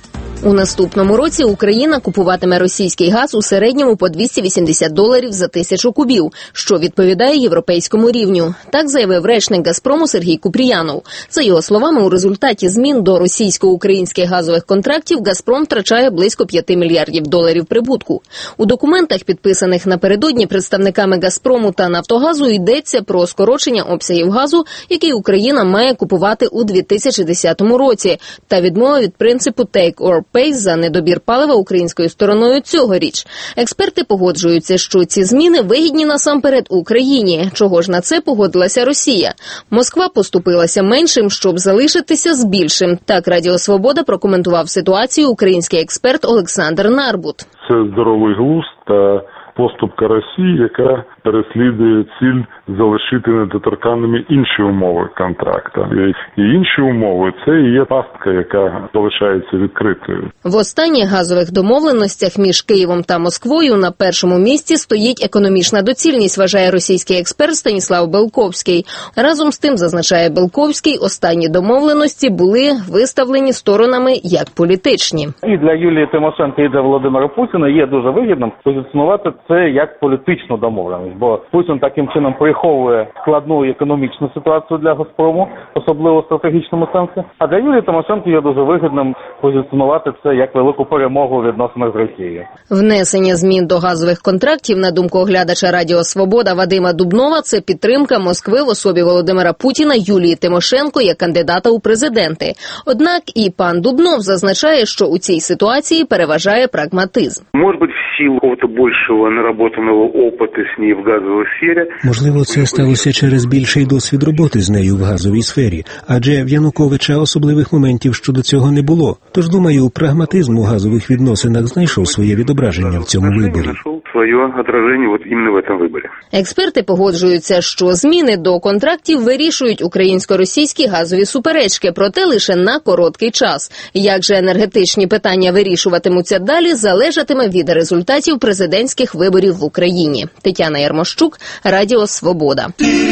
У наступному році Україна купуватиме російський газ у середньому по двісті вісімдесят доларів за тисячу кубів, що відповідає європейському рівню. Так заявив речник «Газпрому» Сергій Купріянов. За його словами, у результаті змін до російсько-українських газових контрактів «Газпром» втрачає близько п'яти мільярдів доларів прибутку. У документах, підписаних напередодні представниками «Газпрому» та «Нафтогазу», йдеться про скорочення обсягів газу, який Україна має купувати у дві тисячі десятому році, та відмова від принципу «take or pay» за недобір палива українською стороною цьогоріч. Експерти погоджуються, що ці зміни вигідні насамперед Україні. Чого ж на це погодилася Росія? Москва поступилася меншим, щоб залишитися з більшим. Так Радіо Свобода прокоментував ситуацію український експерт Олександр Нарбут. Це здоровий глузд та поступка Росії, яка переслідує ціль залишити недоторканними інші умови контракту. І інші умови – це і є пастка, яка залишається відкритою. В останніх газових домовленостях між Києвом та Москвою на першому місці стоїть економічна доцільність, вважає російський експерт Станіслав Белковський. Разом з тим, зазначає Белковський, останні домовленості були виставлені сторонами як політичні. І для Юлії Тимошенко, і для Володимира Путіна є дуже вигідним позиціонувати це як політичну домовленість, бо Путін таким чином приховує складну економічну ситуацію для «Газпрому», особливо в стратегічному сенсі. А для Юлії Тимошенко є дуже вигідним позиціонувати це як велику перемогу у відносинах з Росією. Внесення змін до газових контрактів, на думку оглядача Радіо Свобода Вадима Дубнова, це підтримка Москви в особі Володимира Путіна Юлії Тимошенко як кандидата у президенти. Однак і пан Дубнов зазначає, що у цій ситуації переважає прагматизм. Може бути, в силу какого-то більшого наработаного опиту з нею в газовій сфері. Можливо, це сталося через більший досвід роботи з нею в газовій сфері, адже в Януковича особливих моментів щодо цього не було. Тож, думаю, прагматизм у газових відносинах знайшов своє відображення в цьому виборі. Своє відображення от іменно в цьому виборі. Експерти погоджуються, що зміни до контрактів вирішують українсько-російські газові суперечки, проте лише на короткий час. Як же енергетичні питання вирішуватимуться далі, залежатиме від результатів президентських виборів в Україні. Тетяна Ярмощук, Радіо Свобода.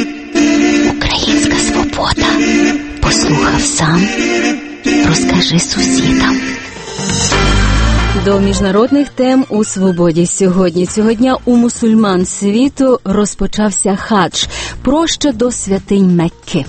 Українська свобода. Послухав сам, розкажи сусідам. До міжнародних тем у «Свободі» сьогодні. Цього дня у мусульман світу розпочався хадж – проща до святинь Мекки.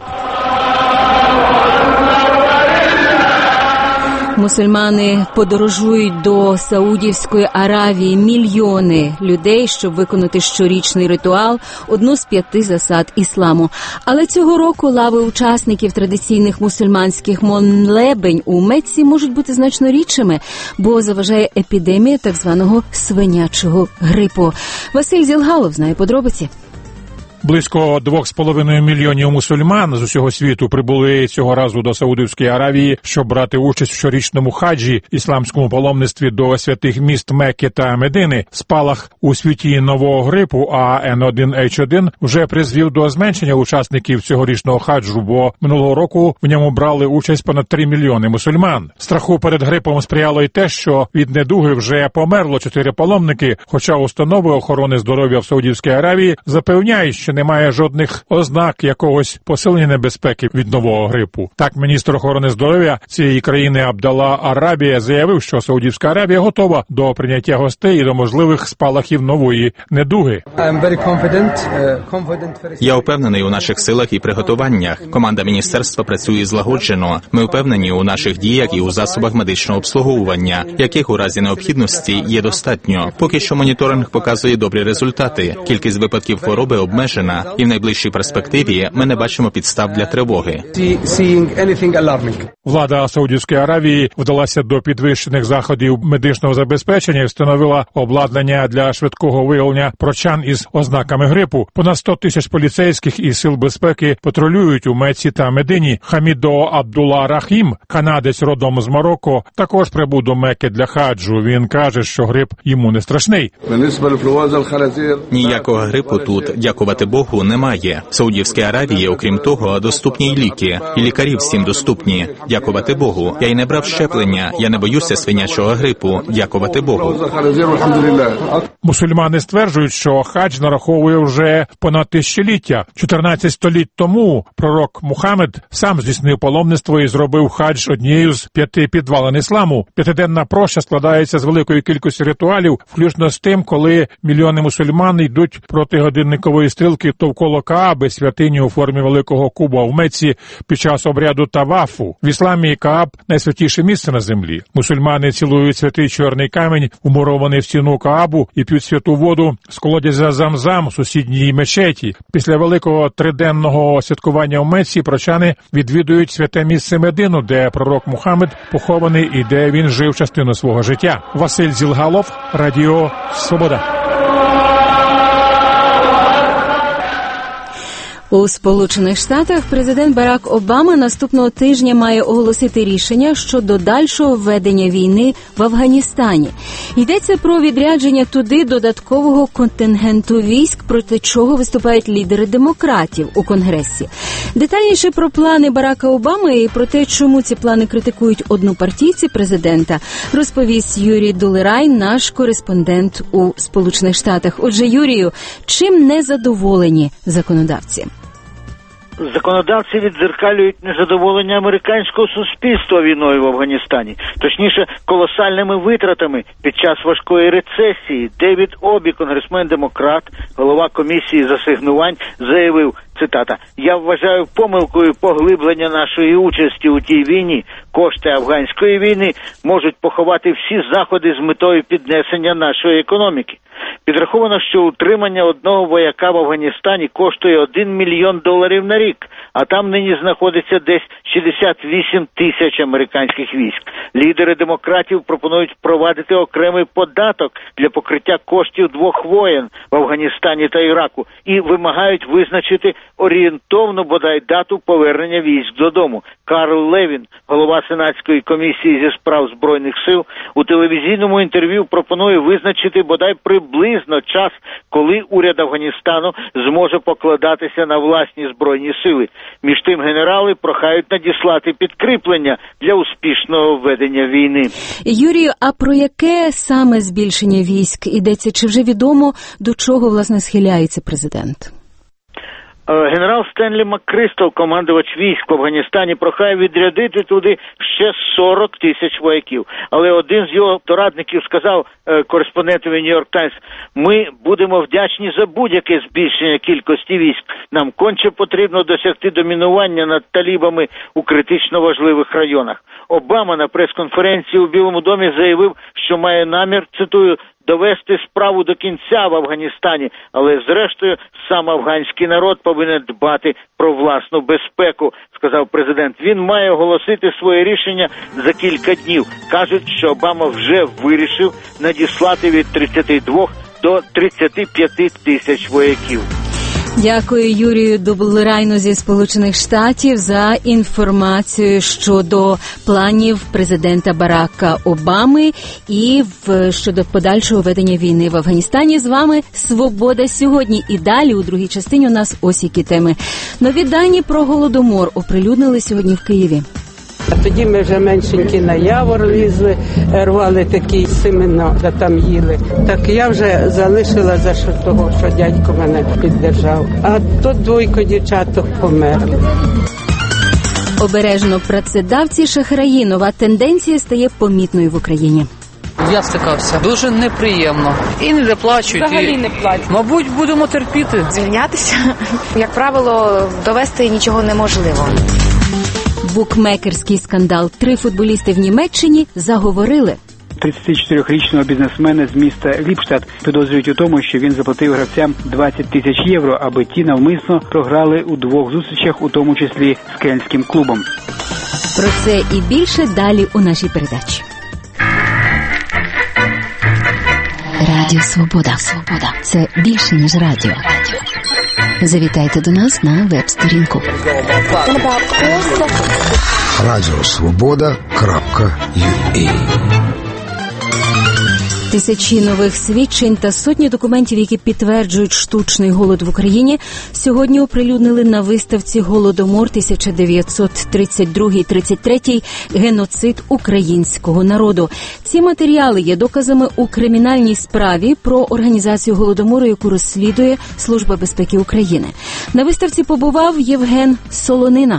Мусульмани подорожують до Саудівської Аравії, мільйони людей, щоб виконати щорічний ритуал, одну з п'яти засад ісламу. Але цього року лави учасників традиційних мусульманських молебень у Мекці можуть бути значно рідшими, бо заважає епідемія так званого свинячого грипу. Василь Зілгалов знає подробиці. Близько двох з половиною мільйонів мусульман з усього світу прибули цього разу до Саудівської Аравії, щоб брати участь в щорічному хаджі, ісламському паломництві до святих міст Мекки та Медини. Спалах у світі нового грипу А Ен один Ейч один вже призвів до зменшення учасників цьогорічного хаджу, бо минулого року в ньому брали участь понад три мільйони мусульман. Страху перед грипом сприяло й те, що від недуги вже померло чотири паломники, хоча установи охорони здоров'я в Саудівській Аравії запевняють, що немає жодних ознак якогось посилення небезпеки від нового грипу. Так, міністр охорони здоров'я цієї країни Абдалла Арабія заявив, що Саудівська Аравія готова до прийняття гостей і до можливих спалахів нової недуги. Я впевнений у наших силах і приготуваннях. Команда міністерства працює злагоджено. Ми впевнені у наших діях і у засобах медичного обслуговування, яких у разі необхідності є достатньо. Поки що моніторинг показує добрі результати. Кількість випадків хвороби обмежена. збуджена, і в найближчій перспективі ми не бачимо підстав для тривоги. Влада Саудівської Аравії вдалася до підвищених заходів медичного забезпечення і встановила обладнання для швидкого виявлення прочан із ознаками грипу. Понад сто тисяч поліцейських і сил безпеки патрулюють у Мекці та Медині. Хамідо Абдулла Рахім, канадець родом з Марокко, також прибув до Мекки для хаджу. Він каже, що грип йому не страшний. Ніякого грипу тут, дякувати Богу, немає. В Саудівській Аравії, окрім того, доступні й ліки. І лікарі всім доступні. Дякувати Богу. Я й не брав щеплення. Я не боюся свинячого грипу. Дякувати Богу. Мусульмани стверджують, що хадж нараховує вже понад тисячоліття. чотирнадцять століть тому пророк Мухаммед сам здійснив паломництво і зробив хадж однією з п'яти підвалин ісламу. П'ятиденна проща складається з великої кількості ритуалів, включно з тим, коли мільйони мусульман йдуть проти годинникової стрілки довкола Кааби, святині у формі великого куба в Мекці, під час обряду тавафу. В ісламі Кааб – найсвятіше місце на землі. Мусульмани цілують святий чорний камінь, умурований в стіну Каабу, і п'ють святу воду з колодязя Замзам у сусідній мечеті. Після великого триденного святкування в Мекці прочани відвідують святе місце Медину, де пророк Мухаммед похований і де він жив частину свого життя. Василь Зілгалов, Радіо Свобода. У Сполучених Штатах президент Барак Обама наступного тижня має оголосити рішення щодо дальшого введення війни в Афганістані. Йдеться про відрядження туди додаткового контингенту військ, проти чого виступають лідери демократів у Конгресі. Детальніше про плани Барака Обами і про те, чому ці плани критикують однопартійці президента, розповість Юрій Дулерай, наш кореспондент у Сполучених Штатах. Отже, Юрію, чим не задоволені законодавці? Законодавці віддзеркалюють незадоволення американського суспільства війною в Афганістані, точніше, колосальними витратами під час важкої рецесії. Девід Обі, конгресмен-демократ, голова комісії з асигнувань, заявив, цитата, «Я вважаю помилкою поглиблення нашої участі у тій війні. Кошти афганської війни можуть поховати всі заходи з метою піднесення нашої економіки». Підраховано, що утримання одного вояка в Афганістані коштує один мільйон доларів на рік, а там нині знаходиться десь шістдесят вісім тисяч американських військ. Лідери демократів пропонують впровадити окремий податок для покриття коштів двох воєн в Афганістані та Іраку і вимагають визначити орієнтовну, бодай, дату повернення військ додому. Карл Левін, голова Сенатської комісії зі справ Збройних сил, у телевізійному інтерв'ю пропонує визначити, бодай, приблизно час, коли уряд Афганістану зможе покладатися на власні збройні сили. Між тим генерали прохають надіслати підкріплення для успішного ведення війни. Юрію, а про яке саме збільшення військ йдеться? Чи вже відомо, до чого, власне, схиляється президент? Генерал Стенлі МакКристал, командувач військ в Афганістані, прохає відрядити туди ще сорок тисяч вояків. Але один з його дорадників сказав кореспондентові Нью-Йорк Таймс, ми будемо вдячні за будь-яке збільшення кількості військ. Нам конче потрібно досягти домінування над талібами у критично важливих районах. Обама на прес-конференції у Білому домі заявив, що має намір, цитую, довести справу до кінця в Афганістані, але зрештою сам афганський народ повинен дбати про власну безпеку, сказав президент. Він має оголосити своє рішення за кілька днів. Кажуть, що Обама вже вирішив надіслати від тридцяти двох до тридцяти п'яти тисяч вояків. Дякую Юрію Дублерайну зі Сполучених Штатів за інформацію щодо планів президента Барака Обами і в, щодо подальшого ведення війни в Афганістані. З вами «Свобода сьогодні». І далі у другій частині у нас ось які теми. Нові дані про Голодомор оприлюднили сьогодні в Києві. А тоді ми вже меншенькі на явор лізли, рвали такі семена, да там їли. Так я вже залишила за що того, що дядько мене піддержав. А тут двойко дівчаток померли. Обережно, працедавці шахраї. Нова тенденція стає помітною в Україні. Я стикався. Дуже неприємно. І не доплачують. Взагалі і... не платять. Мабуть, будемо терпіти. Звільнятися, як правило, довести нічого неможливо. Букмекерський скандал. Три футболісти в Німеччині заговорили. тридцятичотирирічного бізнесмена з міста Ліпштадт підозрюють у тому, що він заплатив гравцям двадцять тисяч євро, аби ті навмисно програли у двох зустрічах, у тому числі з кельнським клубом. Про це і більше далі у нашій передачі. Радіо Свобода. Свобода. Це більше, ніж радіо. Завітайте до нас на веб-сторінку. радіо свобода крапка ю а. Тисячі нових свідчень та сотні документів, які підтверджують штучний голод в Україні, сьогодні оприлюднили на виставці «Голодомор тисяча дев'ятсот тридцять другий - тридцять третій. Геноцид українського народу». Ці матеріали є доказами у кримінальній справі про організацію Голодомору, яку розслідує Служба безпеки України. На виставці побував Євген Солонина.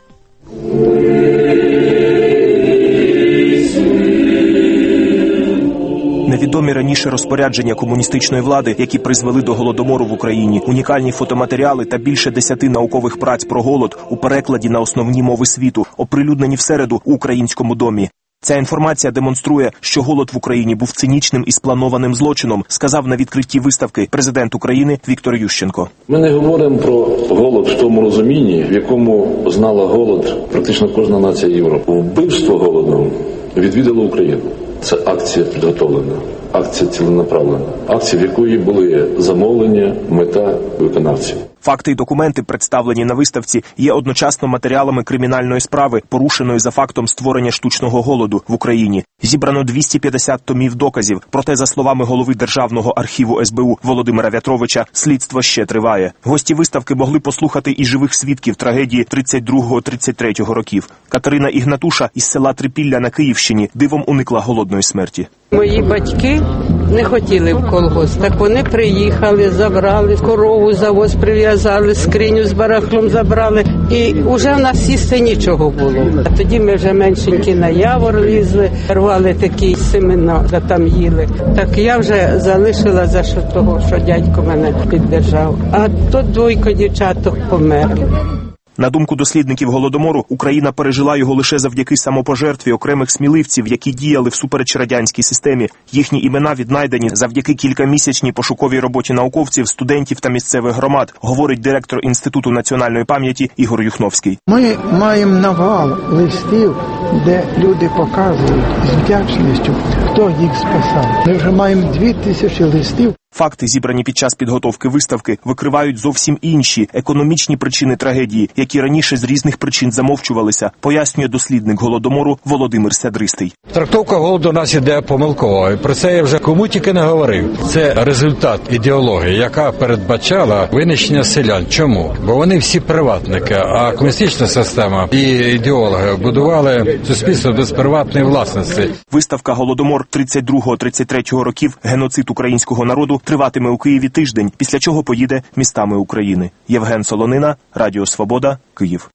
Невідомі раніше розпорядження комуністичної влади, які призвели до Голодомору в Україні, унікальні фотоматеріали та більше десяти наукових праць про голод у перекладі на основні мови світу, оприлюднені в середу у Українському домі. Ця інформація демонструє, що голод в Україні був цинічним і спланованим злочином, сказав на відкритті виставки президент України Віктор Ющенко. Ми не говоримо про голод в тому розумінні, в якому знала голод практично кожна нація Європи. Вбивство голодом відвідало Україну. Це акція підготовлена, акція ціленаправлена, акція, в якої були замовлення, мета, виконавців. Факти і документи, представлені на виставці, є одночасно матеріалами кримінальної справи, порушеної за фактом створення штучного голоду в Україні. Зібрано двісті п'ятдесят томів доказів, проте, за словами голови Державного архіву ес бе у Володимира В'ятровича, слідство ще триває. Гості виставки могли послухати і живих свідків трагедії тридцять другого - тридцять третього років. Катерина Ігнатуша із села Трипілля на Київщині дивом уникла голодної смерті. Мої батьки не хотіли в колгосп, так вони приїхали, забрали корову, завоз прив'язали, скриню з барахлом забрали, і вже в нас їсти нічого було. А тоді ми вже меншенькі на явор лізли, рвали такі семена, та там їли. Так я вже залишила за що того, що дядько мене піддержав. А то двойко дівчаток померли. На думку дослідників Голодомору, Україна пережила його лише завдяки самопожертві окремих сміливців, які діяли всупереч радянській системі. Їхні імена віднайдені завдяки кількамісячній пошуковій роботі науковців, студентів та місцевих громад, говорить директор Інституту національної пам'яті Ігор Юхновський. Ми маємо навал листів, де люди показують з вдячністю, хто їх спасав. Ми вже маємо дві тисячі листів. Факти, зібрані під час підготовки виставки, викривають зовсім інші економічні причини трагедії, які раніше з різних причин замовчувалися, пояснює дослідник Голодомору Володимир Сядристий. Трактовка голоду у нас іде помилкова, і про це я вже кому тільки не говорив. Це результат ідеології, яка передбачала винищення селян. Чому? Бо вони всі приватники, а комуністична система і ідеологи будували суспільство без приватної власності. Виставка «Голодомор тридцять другого - тридцять третього років. Геноцид українського народу» триватиме у Києві тиждень, після чого поїде містами України. Євген Солонина, Радіо Свобода, Київ.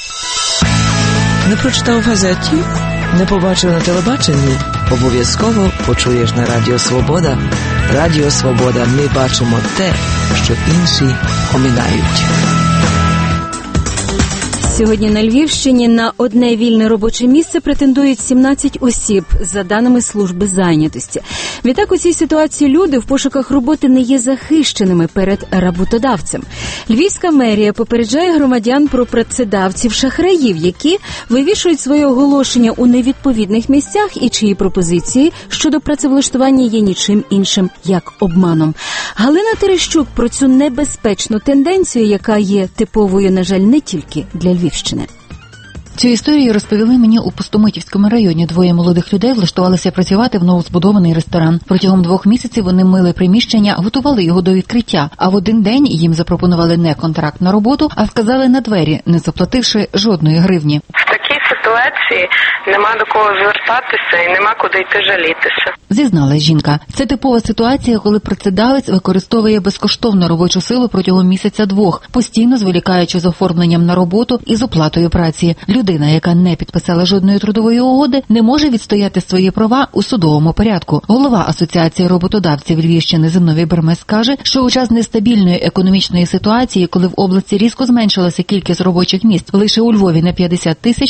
Не прочитав в газеті? Не побачив на телебаченні? Обов'язково почуєш на Радіо Свобода. Радіо Свобода. Ми бачимо те, що інші оминають. Сьогодні на Львівщині на одне вільне робоче місце претендують сімнадцять осіб, за даними служби зайнятості. Відтак у цій ситуації люди в пошуках роботи не є захищеними перед роботодавцем. Львівська мерія попереджає громадян про працедавців-шахраїв, які вивішують своє оголошення у невідповідних місцях і чиї пропозиції щодо працевлаштування є нічим іншим, як обманом. Галина Терещук про цю небезпечну тенденцію, яка є типовою, на жаль, не тільки для Львівщини. Цю історію розповіли мені у Пустомитівському районі. Двоє молодих людей влаштувалися працювати в новозбудований ресторан. Протягом двох місяців вони мили приміщення, готували його до відкриття. А в один день їм запропонували не контракт на роботу, а вказали на двері, не заплативши жодної гривні. В такій ситуації нема до кого звертатися і нема куди йти жалітися. Зізналась жінка. Це типова ситуація, коли працедавець використовує безкоштовну робочу силу протягом місяця-двох, постійно зволікаючи з оформленням на роботу і з оплатою праці. Людина, яка не підписала жодної трудової угоди, не може відстояти свої права у судовому порядку. Голова Асоціації роботодавців Львівщини Зиновій Бермес каже, що у час нестабільної економічної ситуації, коли в області різко зменшилася кількість робочих місць лише у Львові на п'ятдесят тисяч, людина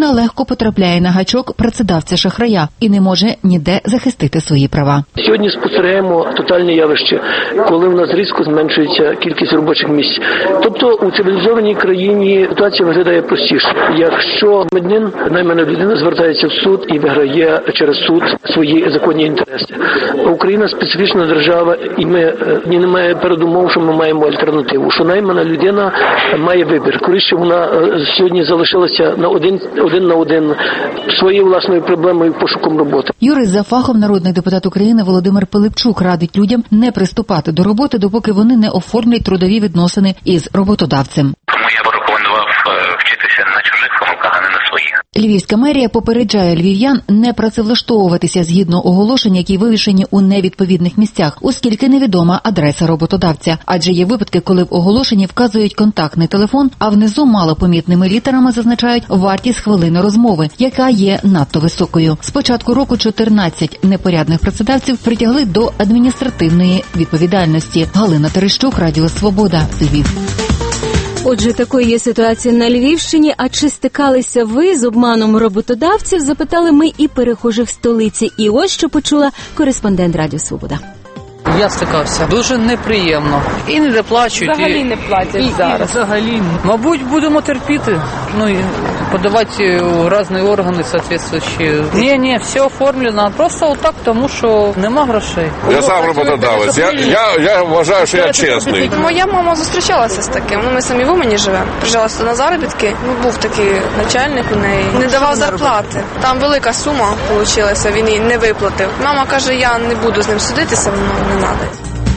вона легко потрапляє на гачок працедавця-шахрая і не може ніде захистити свої права. Сьогодні спостерігаємо тотальне явище, коли в нас різко зменшується кількість робочих місць. Тобто у цивілізованій країні ситуація виглядає простіше. Якщо громадянин, наймана людина, звертається в суд і виграє через суд свої законні інтереси. Україна специфічна держава, і ми немає передумов, що ми маємо альтернативу. Що наймана людина має вибір. Корище вона сьогодні залишилася на один, один на один своєю власною проблемою пошуком роботи. Юрист за фахом, народний депутат України Володимир Пилипчук радить людям не приступати до роботи, допоки вони не оформлять трудові відносини із роботодавцем. Тому я б рекомендував вчитися на чужих помилках, а не на своїх. Львівська мерія попереджає львів'ян не працевлаштовуватися згідно оголошень, які вивішені у невідповідних місцях, оскільки невідома адреса роботодавця. Адже є випадки, коли в оголошенні вказують контактний телефон, а внизу малопомітними літерами зазначають вартість хвилини розмови, яка є надто високою. З початку року чотирнадцять непорядних працедавців притягли до адміністративної відповідальності. Галина Терещук, Радіо Свобода, Львів. Отже, такою є ситуація на Львівщині. А чи стикалися ви з обманом роботодавців? Запитали ми і перехожих столиці. І ось що почула кореспондент Радіо Свобода. Я стикався. Дуже неприємно. І не доплачують. Взагалі не платять і, зараз. І взагалі. Мабуть, будемо терпіти. Ну, і подавати в різні органи соответствуючі. Ні, ні, все оформлено. Просто отак, тому що нема грошей. Я сам роботодавець. Я, я, я вважаю, що я чесний. Моя мама зустрічалася з таким. Ну, ми самі в Умані живемо. Приїжджала сюди на заробітки. Ну, був такий начальник у неї. Не давав зарплати. Там велика сума вийшла, він її не виплатив. Мама каже, я не буду з ним судитися, воно не надо.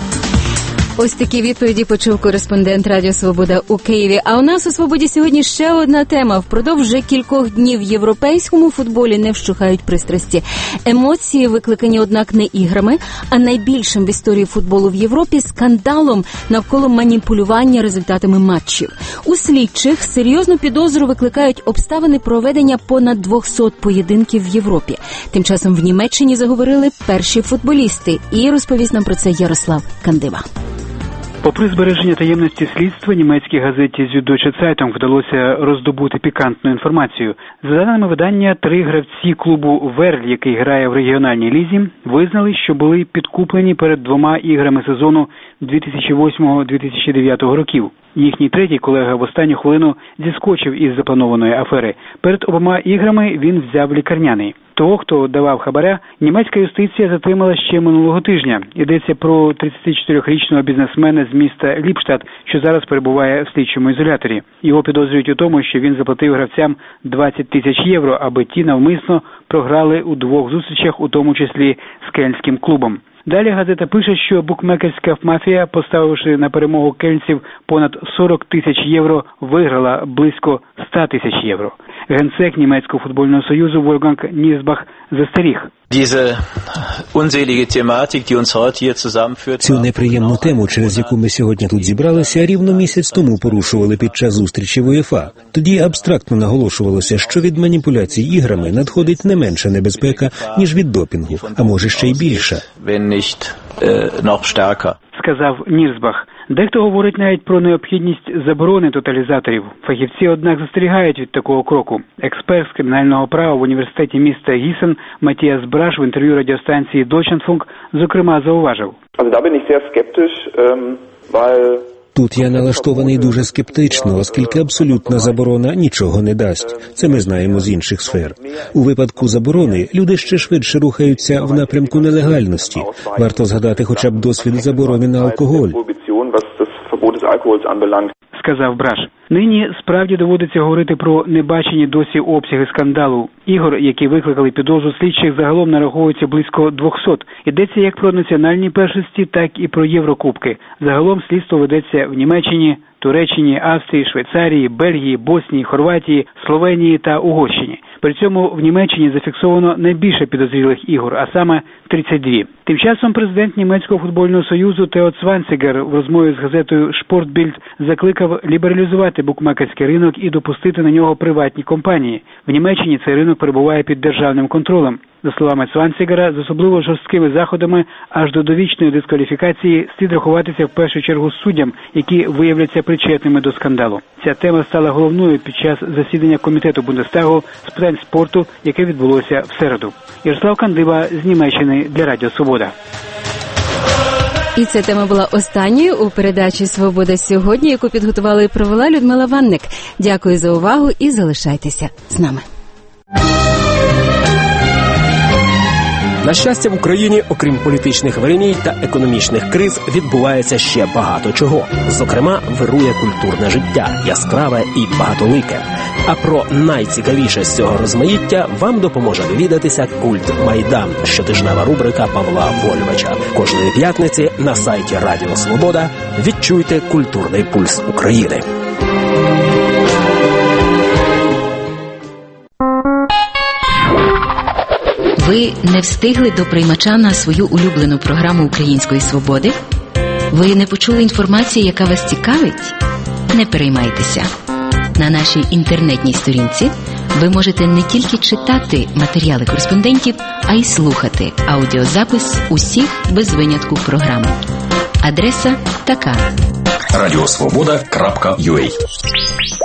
Ось такі відповіді почув кореспондент Радіо Свобода у Києві. А у нас у Свободі сьогодні ще одна тема. Впродовж вже кількох днів в європейському футболі не вщухають пристрасті. Емоції викликані, однак, не іграми, а найбільшим в історії футболу в Європі скандалом навколо маніпулювання результатами матчів. У слідчих серйозну підозру викликають обставини проведення понад двохсот поєдинків в Європі. Тим часом в Німеччині заговорили перші футболісти. І розповість нам про це Ярослав Кандива. Попри збереження таємності слідства, німецькій газеті Süddeutsche Zeitung вдалося роздобути пікантну інформацію. За даними видання, три гравці клубу «Верль», який грає в регіональній лізі, визнали, що були підкуплені перед двома іграми сезону дві тисячі восьмого - дві тисячі дев'ятого років. Їхній третій колега в останню хвилину зіскочив із запланованої афери. Перед обома іграми він взяв лікарняний. Того, хто давав хабаря, німецька юстиція затримала ще минулого тижня. Йдеться про тридцятичотирирічного бізнесмена з міста Ліпштадт, що зараз перебуває в слідчому ізоляторі. Його підозрюють у тому, що він заплатив гравцям двадцять тисяч євро, аби ті навмисно програли у двох зустрічах, у тому числі з кельнським клубом. Далі газета пише, що букмекерська мафія, поставивши на перемогу кельнців понад сорок тисяч євро, виграла близько ста тисяч євро. Генсек Німецького футбольного союзу Вольфганг Нірсбах застеріг. Цю неприємну тему, через яку ми сьогодні тут зібралися, рівно місяць тому порушували під час зустрічі в УЄФА. Тоді абстрактно наголошувалося, що від маніпуляцій іграми надходить не менша небезпека, ніж від допінгу, а може ще й більша. Сказав Нірсбах. Дехто говорить навіть про необхідність заборони тоталізаторів. Фахівці, однак, застерігають від такого кроку. Експерт з кримінального права в університеті міста Гісен Матіас Браш в інтерв'ю радіостанції Deutschlandfunk, зокрема, зауважив. Тут я налаштований дуже скептично, оскільки абсолютна заборона нічого не дасть. Це ми знаємо з інших сфер. У випадку заборони люди ще швидше рухаються в напрямку нелегальності. Варто згадати хоча б досвід заборони на алкоголь. Сказав Браш. Нині справді доводиться говорити про небачені досі обсяги скандалу. Ігор, які викликали підозру слідчих, загалом нараховується близько двохсот. Йдеться як про національні першості, так і про Єврокубки. Загалом слідство ведеться в Німеччині, Туреччині, Австрії, Швейцарії, Бельгії, Боснії, Хорватії, Словенії та Угорщині. При цьому в Німеччині зафіксовано найбільше підозрілих ігор, а саме тридцять два. Тим часом президент Німецького футбольного союзу Тео Цванцигер в розмові з газетою «Шпортбільд» закликав лібералізувати букмекерський ринок і допустити на нього приватні компанії. В Німеччині цей ринок перебуває під державним контролем. За словами Цванцігера, з особливо жорсткими заходами аж до довічної дискваліфікації слід рахуватися в першу чергу суддям, які виявляться причетними до скандалу. Ця тема стала головною під час засідання комітету Бундестагу з питань спорту, яке відбулося в середу. Ярослав Кандиба з Німеччини для Радіо Свобода. І ця тема була останньою у передачі «Свобода сьогодні», яку підготувала і провела Людмила Ванник. Дякую за увагу і залишайтеся з нами. На щастя, в Україні, окрім політичних вириній та економічних криз, відбувається ще багато чого. Зокрема, вирує культурне життя, яскраве і багатолике. А про найцікавіше з цього розмаїття вам допоможе довідатися «Культ Майдан» – щотижнева рубрика Павла Вольвача. Кожної п'ятниці на сайті Радіо Свобода відчуйте культурний пульс України. Ви не встигли до приймача на свою улюблену програму Української свободи? Ви не почули інформації, яка вас цікавить? Не переймайтеся. На нашій інтернетній сторінці ви можете не тільки читати матеріали кореспондентів, а й слухати аудіозапис усіх без винятку програм. Адреса така: радіосвобода крапка ю а